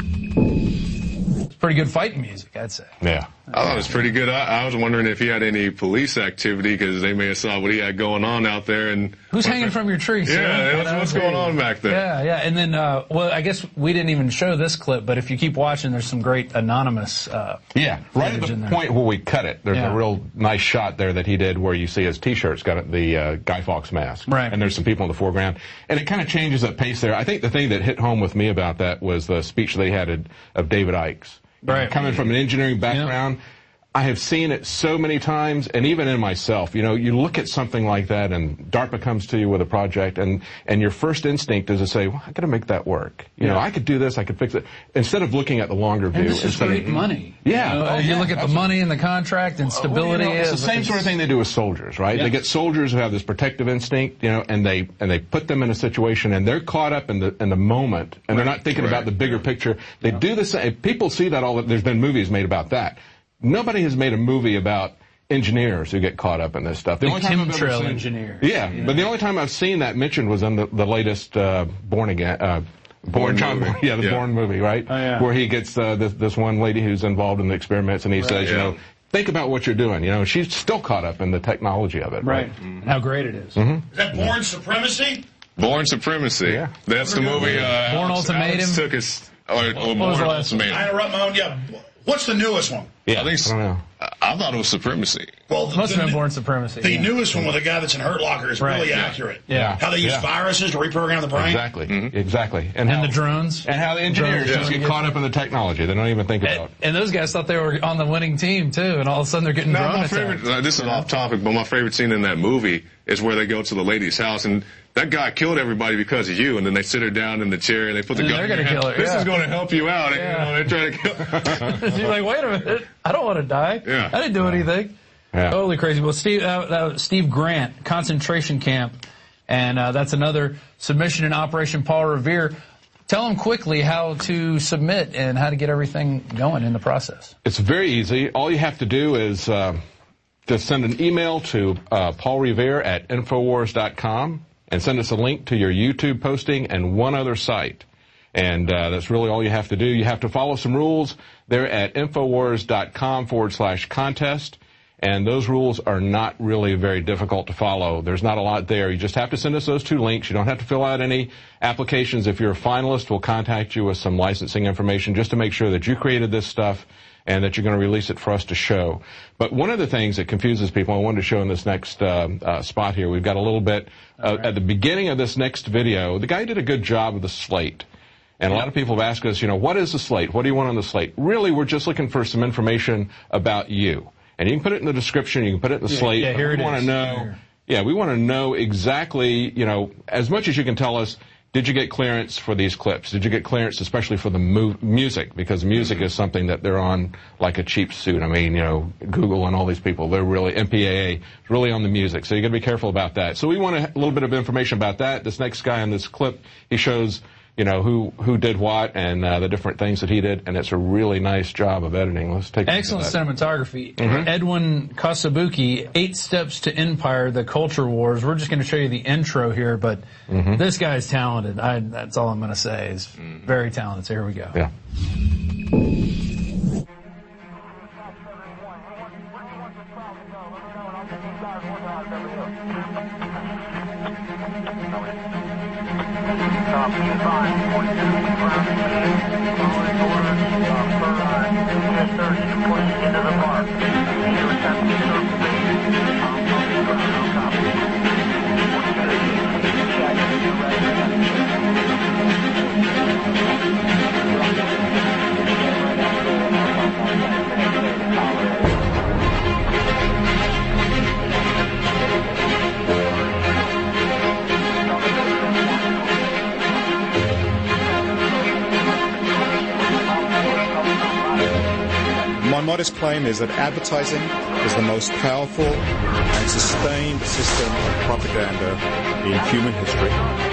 Pretty good fighting music, I'd say. Yeah. I thought it was pretty good. I, I was wondering if he had any police activity because they may have saw what he had going on out there. And who's hanging from your tree, sir? Yeah, what's, what's going on back there? Yeah, yeah. And then, uh, well, I guess we didn't even show this clip, but if you keep watching, there's some great anonymous uh Yeah, right at the point where we cut it, there's Yeah. a real nice shot there that he did where you see his T-shirt's got the uh, Guy Fawkes mask. Right. And there's some people in the foreground. And it kind of changes that pace there. I think the thing that hit home with me about that was the speech they had of, of David Icke's. Right. Coming from an engineering background, I have seen it so many times, and even in myself, you know, you look at something like that, and DARPA comes to you with a project, and, and your first instinct is to say, well, I got to make that work. You Yeah. know, I could do this, I could fix it. Instead of looking at the longer view. And this is instead great of, money. Yeah. You, know, Oh, you yeah, look at the absolutely. money and the contract and stability. Well, you know, it's is- the same sort of thing they do with soldiers, right? Yeah. They get soldiers who have this protective instinct, you know, and they and they put them in a situation, and they're caught up in the in the moment, and they're not thinking Right. about the bigger picture. They do the same. People see that all. There's been movies made about that. Nobody has made a movie about engineers who get caught up in this stuff. The The only time I've ever chemtrail seen- engineers. Yeah, you know? but the only time I've seen that mentioned was in the, the latest uh, Born Again. Uh, Born, Born John, movie. yeah, the Yeah. Born movie, right? Oh, yeah. Where he gets uh, this, this one lady who's involved in the experiments, and he says, you yeah. know, think about what you're doing. You know, she's still caught up in the technology of it, right? How great it is. Mm-hmm. Is that Born Supremacy? Born Supremacy. Yeah. That's the movie. Uh, Born Alex, Ultimatum? Alex took us. Or, or Born was the last one? Ultimatum. I interrupt my own. Yeah. What's the newest one? Yeah, I think I don't know. I, I thought it was Supremacy. Well, the, Must have the- been Born Supremacy. The yeah. newest one with the guy that's in Hurt Locker is Right. really Yeah. accurate. Yeah. How they use Yeah. viruses to reprogram the brain. Exactly, Mm-hmm. exactly. And how, the drones. And how the engineers Drones, just yeah. get caught up in the technology. They don't even think about And, it. and those guys thought they were on the winning team too, and all of a sudden they're getting No, drone my attacked. favorite. Uh, this is off topic, but my favorite scene in that movie is where they go to the lady's house and that guy killed everybody because of you, and then they sit her down in the chair and they put the And gun. they're in gonna her kill hand. her, This yeah. is going to help you out. Yeah. You know, they're trying to kill. You're like, wait a minute, I don't want to die. Yeah. I didn't do anything. Yeah. Totally crazy. Well, Steve, uh, uh, Steve Grant, concentration camp, and uh, that's another submission in Operation Paul Revere. Tell them quickly how to submit and how to get everything going in the process. It's very easy. All you have to do is uh, just send an email to uh, Paul Revere at Infowars dot com and send us a link to your YouTube posting and one other site. And uh, that's really all you have to do. You have to follow some rules there at Infowars dot com forward slash contest. And those rules are not really very difficult to follow. There's not a lot there. You just have to send us those two links. You don't have to fill out any applications. If you're a finalist, we'll contact you with some licensing information just to make sure that you created this stuff and that you're going to release it for us to show. But one of the things that confuses people, I wanted to show in this next uh, uh, spot here, we've got a little bit, uh, right. At the beginning of this next video, the guy did a good job of the slate. And a lot of people have asked us, you know, what is the slate? What do you want on the slate? Really, we're just looking for some information about you. And you can put it in the description, you can put it in the yeah, slate. Yeah, here we it want is. to know, here. yeah, we want to know exactly, you know, as much as you can tell us, did you get clearance for these clips? Did you get clearance especially for the mu music? Because music is something that they're on like a cheap suit. I mean, you know, Google and all these people, they're really, M P A A, really on the music. So you got to be careful about that. So we want a, a little bit of information about that. This next guy in this clip, he shows, you know, who who did what and uh, the different things that he did, and it's a really nice job of editing. Let's take a Excellent look at that. cinematography. Mm-hmm. Edwin Kasabuki, Eight Steps to Empire, The Culture Wars. We're just going to show you the intro here, but mm-hmm. this guy's talented. I, that's all I'm going to say. Is mm-hmm. very talented. So here we go. Yeah. My modest claim is that advertising is the most powerful and sustained system of propaganda in human history.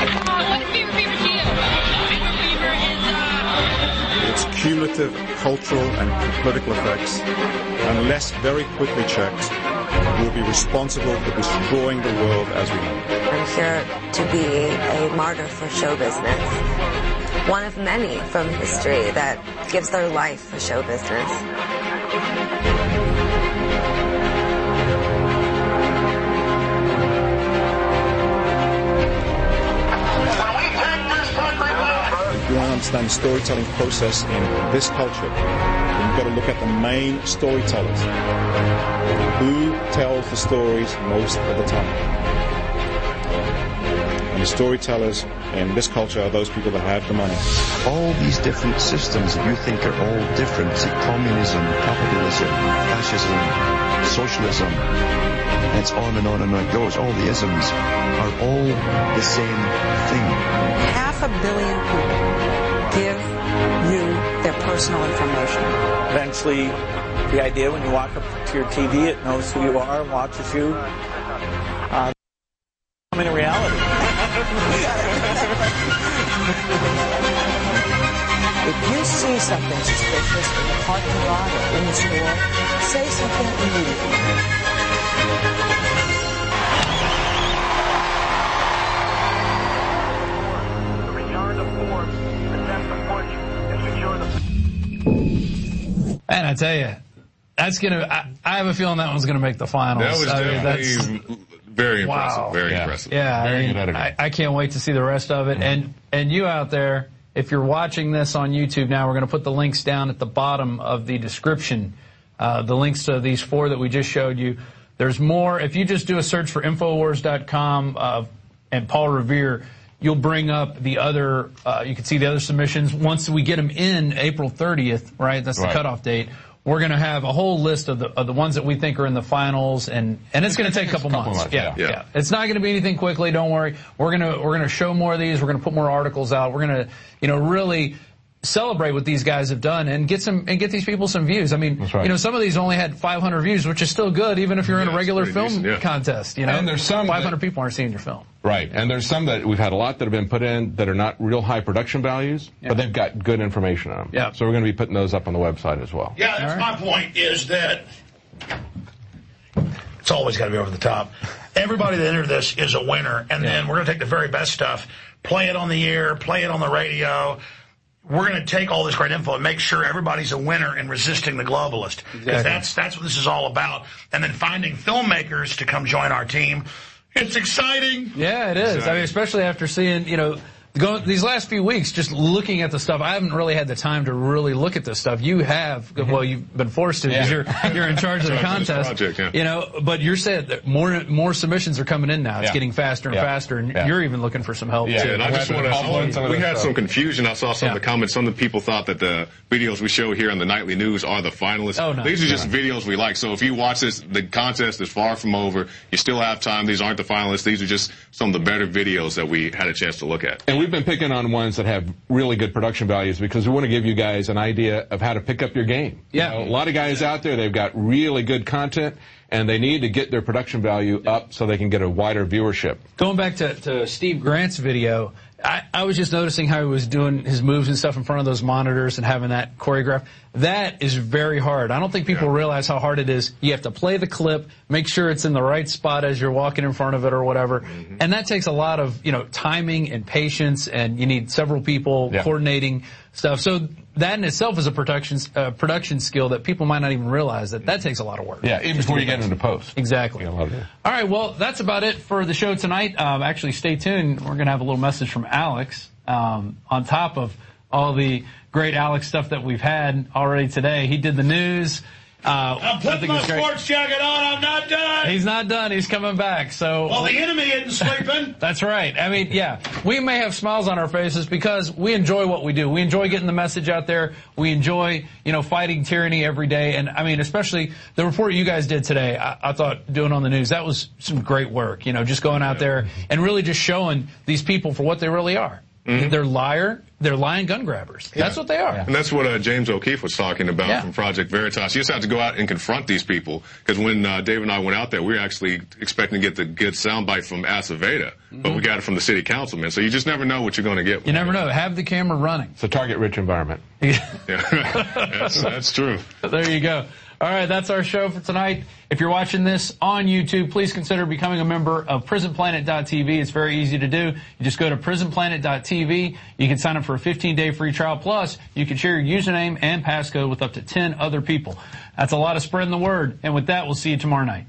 Its cumulative cultural and political effects, unless very quickly checked, will be responsible for destroying the world as we know it. I'm here to be a martyr for show business. One of many from history that gives their life for show business. If you want to understand the storytelling process in this culture, then you've got to look at the main storytellers. Who tells the stories most of the time? And the storytellers in this culture are those people that have the money. All these different systems that you think are all different, see, communism, capitalism, fascism, socialism, and it's on and on and on it goes. All the isms are all the same thing. Half a billion people give you their personal information. Eventually, the idea when you walk up to your T V, it knows who you are and watches you. Uh, I mean, in reality. If you see something suspicious in the parking lot or in the store, say something immediately. And I tell you, that's gonna. I, I have a feeling that one's gonna make the finals. That was I mean, definitely that's, very impressive. wow. Very yeah. impressive. Yeah, Very I, mean, good editing. I, I can't wait to see the rest of it. Mm-hmm. And and you out there, if you're watching this on YouTube now, we're going to put the links down at the bottom of the description. Uh, the links to these four that we just showed you. There's more. If you just do a search for Infowars dot com uh, and Paul Revere, you'll bring up the other. Uh, you can see the other submissions once we get them in April thirtieth. Right, that's the right. cutoff date. We're going to have a whole list of the of the ones that we think are in the finals, and and it's going to take a couple, couple months. months. Yeah, Yeah. yeah, It's not going to be anything quickly. Don't worry. We're gonna we're gonna show more of these. We're going to put more articles out. We're going to you know really celebrate what these guys have done and get some and get these people some views. I mean, right. you know, some of these only had five hundred views, which is still good, even if you're in Yeah, a regular it's film pretty decent, yeah. contest. You know, And there's some five hundred that- people aren't seeing your film. Right, and there's some that we've had a lot that have been put in that are not real high production values, Yeah. but they've got good information on them. Yeah. So we're going to be putting those up on the website as well. Yeah, that's my point, is that it's always got to be over the top. Everybody that entered this is a winner, and then we're going to take the very best stuff, play it on the air, play it on the radio, we're going to take all this great info and make sure everybody's a winner in resisting the globalist. Because Exactly. that's, that's what this is all about. And then finding filmmakers to come join our team. It's exciting. Yeah, it is. I mean, especially after seeing, you know, go, these last few weeks, just looking at the stuff. I haven't really had the time to really look at this stuff. You have. Well, you've been forced to because Yeah. you're you're in charge of the Charge of this contest. project, yeah. You know, but you're saying that more more submissions are coming in now. It's Yeah. getting faster and Yeah. faster, and Yeah. you're even looking for some help Yeah, too. and I just want to. We had some confusion. I saw some of the comments. Some of the people thought that the videos we show here on the nightly news are the finalists. Oh, no. These are just No. videos we like. So if you watch this, the contest is far from over. You still have time. These aren't the finalists. These are just some of the better videos that we had a chance to look at. And we've been picking on ones that have really good production values because we want to give you guys an idea of how to pick up your game. Yeah. You know, a lot of guys out there, they've got really good content, and they need to get their production value up so they can get a wider viewership. Going back to, to Steve Grant's video, I, I was just noticing how he was doing his moves and stuff in front of those monitors and having that choreographed. That is very hard. I don't think people yeah. realize how hard it is. You have to play the clip, make sure it's in the right spot as you're walking in front of it or whatever. Mm-hmm. And that takes a lot of, you know, timing and patience, and you need several people yeah. coordinating stuff. So that in itself is a production uh, production skill that people might not even realize that that takes a lot of work. Yeah, even before you get into post. Exactly. All right, well, that's about it for the show tonight. Um, actually, stay tuned. We're going to have a little message from Alex um, on top of all the great Alex stuff that we've had already today. He did the news. Uh, I'm putting my sports jacket on. I'm not done. He's not done. He's coming back. So, well, the enemy isn't sleeping. That's right. I mean, yeah, we may have smiles on our faces because we enjoy what we do. We enjoy getting the message out there. We enjoy, you know, fighting tyranny every day. And I mean, especially the report you guys did today. I, I thought doing on the news, that was some great work. You know, just going out there and really just showing these people for what they really are. Mm-hmm. They're liar. They're lying gun grabbers. Yeah. That's what they are. And that's what uh, James O'Keefe was talking about yeah. from Project Veritas. You just have to go out and confront these people. Because when uh, Dave and I went out there, we were actually expecting to get the good soundbite from Aceveda, mm-hmm. but we got it from the city councilman. So you just never know what you're going to get. You never know. Have the camera running. It's a target-rich environment. yeah, that's, that's true. There you go. All right, that's our show for tonight. If you're watching this on YouTube, please consider becoming a member of prison planet dot t v. It's very easy to do. You just go to prison planet dot t v. You can sign up for a fifteen day free trial. Plus, you can share your username and passcode with up to ten other people. That's a lot of spreading the word. And with that, we'll see you tomorrow night.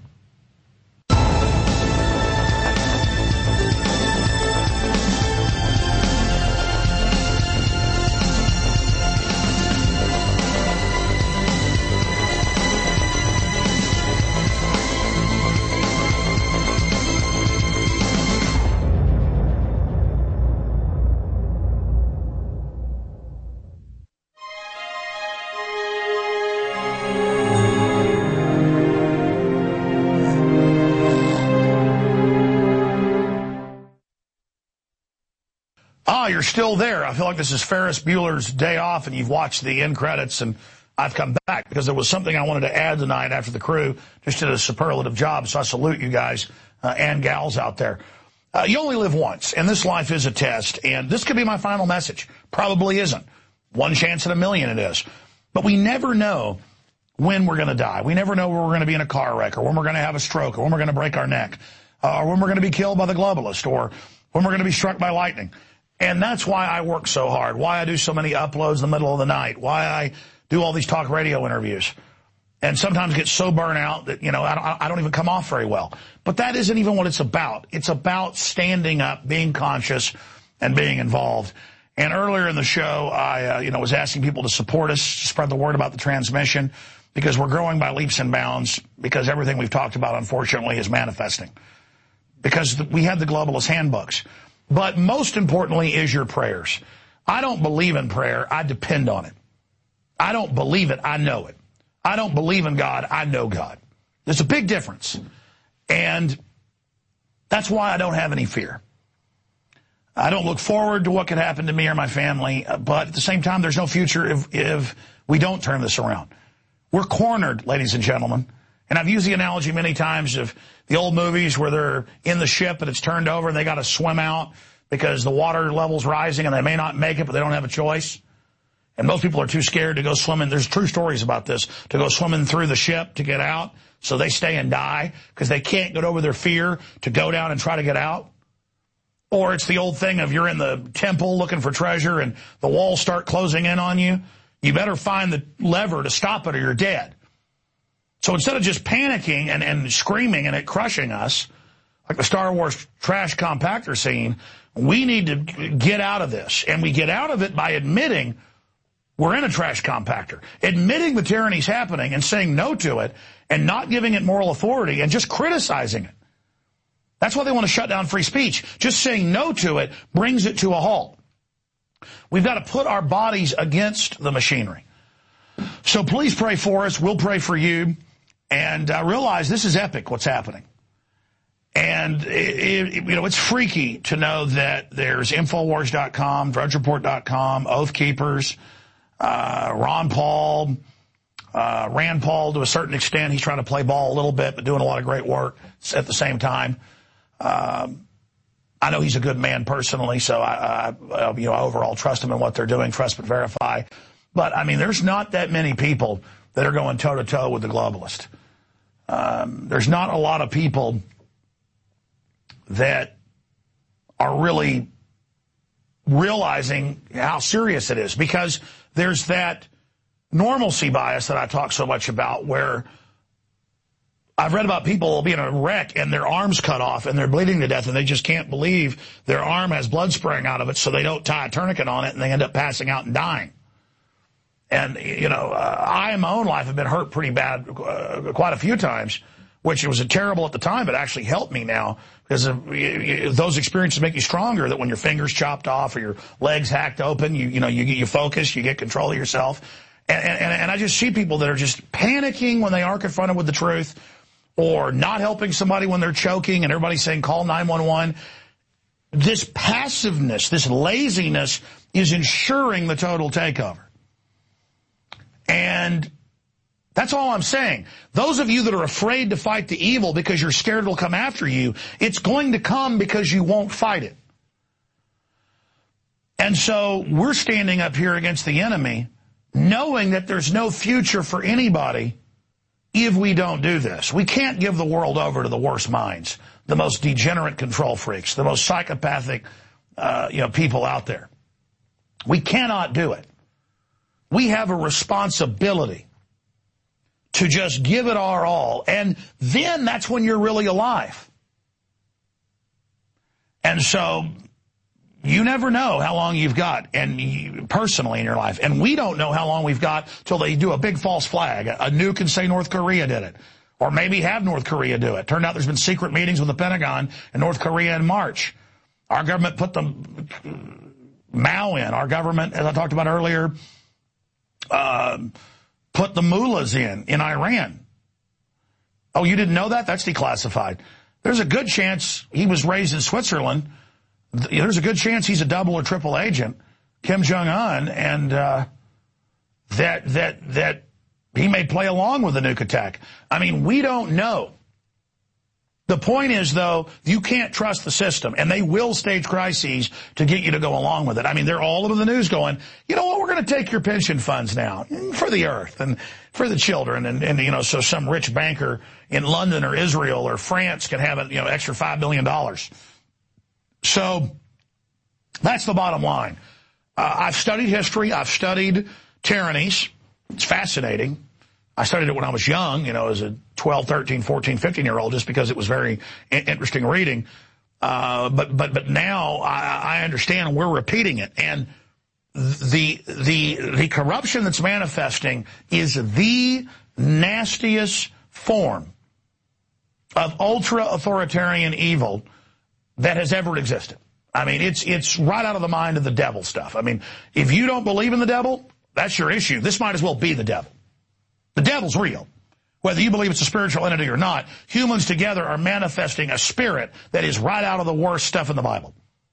Ah, you're still there. I feel like this is Ferris Bueller's Day Off, and you've watched the end credits, and I've come back because there was something I wanted to add tonight after the crew just did a superlative job, so I salute you guys uh, and gals out there. Uh, you only live once, and this life is a test, and this could be my final message. Probably isn't. One chance in a million it is. But we never know when we're going to die. We never know when we're going to be in a car wreck, or when we're going to have a stroke, or when we're going to break our neck, uh, or when we're going to be killed by the globalist, or when we're going to be struck by lightning. And that's why I work so hard, why I do so many uploads in the middle of the night, why I do all these talk radio interviews, and sometimes get so burnt out that, you know, I don't, I don't even come off very well. But that isn't even what it's about. It's about standing up, being conscious, and being involved. And earlier in the show, I, uh, you know, was asking people to support us, to spread the word about the transmission, because we're growing by leaps and bounds, because everything we've talked about, unfortunately, is manifesting. Because we have the globalist handbooks. But most importantly is your prayers. I don't believe in prayer. I depend on it. I don't believe it. I know it. I don't believe in God. I know God. There's a big difference. And that's why I don't have any fear. I don't look forward to what could happen to me or my family. But at the same time, there's no future if, if we don't turn this around. We're cornered, ladies and gentlemen. And I've used the analogy many times of the old movies where they're in the ship and it's turned over and they got to swim out because the water level's rising and they may not make it, but they don't have a choice. And most people are too scared to go swimming. There's true stories about this, to go swimming through the ship to get out. So they stay and die because they can't get over their fear to go down and try to get out. Or it's the old thing of you're in the temple looking for treasure and the walls start closing in on you. You better find the lever to stop it or you're dead. So instead of just panicking and, and screaming and it crushing us, like the Star Wars trash compactor scene, we need to get out of this. And we get out of it by admitting we're in a trash compactor, admitting the tyranny's happening and saying no to it and not giving it moral authority and just criticizing it. That's why they want to shut down free speech. Just saying no to it brings it to a halt. We've got to put our bodies against the machinery. So please pray for us. We'll pray for you. And uh, realize this is epic, what's happening. And, it, it, you know, it's freaky to know that there's Infowars dot com, Drudge Report dot com, Oath Keepers, uh, Ron Paul, uh, Rand Paul to a certain extent. He's trying to play ball a little bit, but doing a lot of great work at the same time. Um, I know he's a good man personally, so I, I, you know, I overall trust him in what they're doing, trust but verify. But, I mean, there's not that many people that are going toe-to-toe with the globalist. Um, there's not a lot of people that are really realizing how serious it is, because there's that normalcy bias that I talk so much about, where I've read about people being in a wreck and their arm's cut off and they're bleeding to death and they just can't believe their arm has blood spraying out of it, so they don't tie a tourniquet on it and they end up passing out and dying. And, you know, uh, I in my own life have been hurt pretty bad uh, quite a few times, which it was terrible at the time, but actually helped me now, because of, you, you, those experiences make you stronger, that when your fingers chopped off or your legs hacked open, you, you know, you get you focus, you get control of yourself. And, and, and I just see people that are just panicking when they are confronted with the truth, or not helping somebody when they're choking and everybody's saying call nine one one. This passiveness, this laziness is ensuring the total takeover. And that's all I'm saying. Those of you that are afraid to fight the evil because you're scared it'll come after you, it's going to come because you won't fight it. And so we're standing up here against the enemy, knowing that there's no future for anybody if we don't do this. We can't give the world over to the worst minds, the most degenerate control freaks, the most psychopathic uh, you know, people out there. We cannot do it. We have a responsibility to just give it our all, and then that's when you're really alive. And so you never know how long you've got, and you, personally in your life, and we don't know how long we've got till they do a big false flag. A nuke and say North Korea did it, or maybe have North Korea do it. Turned out there's been secret meetings with the Pentagon and North Korea in March. Our government put the Mao in. Our government, as I talked about earlier, uh, put the mullahs in, in Iran. Oh, you didn't know that? That's declassified. There's a good chance he was raised in Switzerland. There's a good chance he's a double or triple agent, Kim Jong-un, and uh, that that that he may play along with the nuke attack. I mean, we don't know. The point is, though, you can't trust the system, and they will stage crises to get you to go along with it. I mean, they're all over the news going, you know what, we're going to take your pension funds now for the earth and for the children, and, and you know, so some rich banker in London or Israel or France can have, a, you know, extra five billion dollars. So that's the bottom line. Uh, I've studied history. I've studied tyrannies. It's fascinating. I studied it when I was young, you know, as a twelve, thirteen, fourteen, fifteen-year-old, just because it was very interesting reading. Uh, but but but now I, I understand we're repeating it. And the the the corruption that's manifesting is the nastiest form of ultra-authoritarian evil that has ever existed. I mean, it's it's right out of the mind of the devil stuff. I mean, if you don't believe in the devil, that's your issue. This might as well be the devil. The devil's real. Whether you believe it's a spiritual entity or not, humans together are manifesting a spirit that is right out of the worst stuff in the Bible.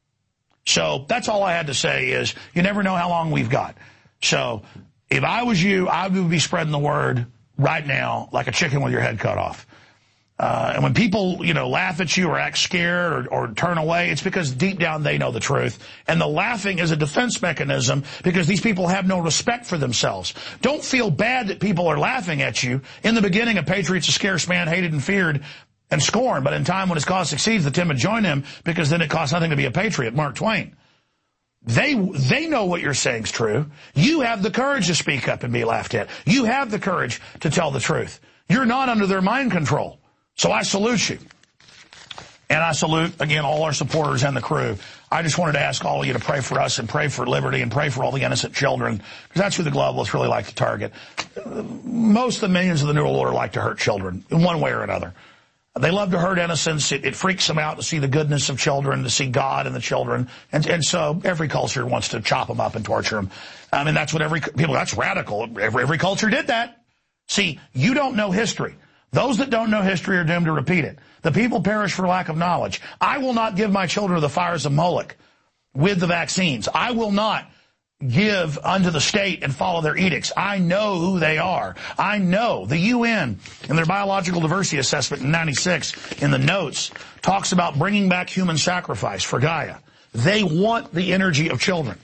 So that's all I had to say is you never know how long we've got. So if I was you, I would be spreading the word right now like a chicken with your head cut off. Uh, and when people, you know, laugh at you or act scared or, or turn away, it's because deep down they know the truth. And the laughing is a defense mechanism because these people have no respect for themselves. Don't feel bad that people are laughing at you. In the beginning, a patriot's a scarce man, hated and feared. and scorn, but in time when his cause succeeds, the timid join him, because then it costs nothing to be a patriot. Mark Twain. They, they know what you're saying is true. You have the courage to speak up and be laughed at. You have the courage to tell the truth. You're not under their mind control. So I salute you. And I salute, again, all our supporters and the crew. I just wanted to ask all of you to pray for us and pray for liberty and pray for all the innocent children, because that's who the globalists really like to target. Most of the millions of the New World Order like to hurt children in one way or another. They love to hurt innocence. It, it freaks them out to see the goodness of children, to see God in the children. And, and so every culture wants to chop them up and torture them. I mean, that's what every, people, that's radical. Every, every culture did that. See, you don't know history. Those that don't know history are doomed to repeat it. The people perish for lack of knowledge. I will not give my children to the fires of Moloch with the vaccines. I will not give unto the state and follow their edicts. I know who they are. I know the U N in their biological diversity assessment in ninety-six in the notes talks about bringing back human sacrifice for Gaia. They want the energy of children.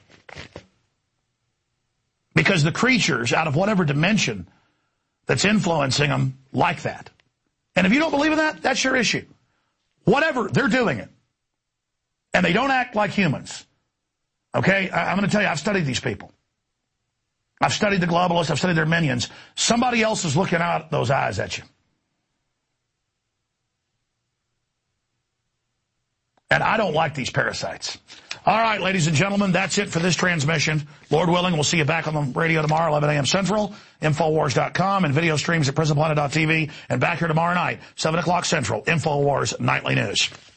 Because the creatures out of whatever dimension that's influencing them like that. And if you don't believe in that, that's your issue. Whatever, they're doing it. And they don't act like humans. Okay, I'm going to tell you, I've studied these people. I've studied the globalists, I've studied their minions. Somebody else is looking out those eyes at you. And I don't like these parasites. All right, ladies and gentlemen, that's it for this transmission. Lord willing, we'll see you back on the radio tomorrow, eleven a.m. Central, Infowars dot com, and video streams at prison planet dot t v, and back here tomorrow night, seven o'clock Central, Infowars Nightly News.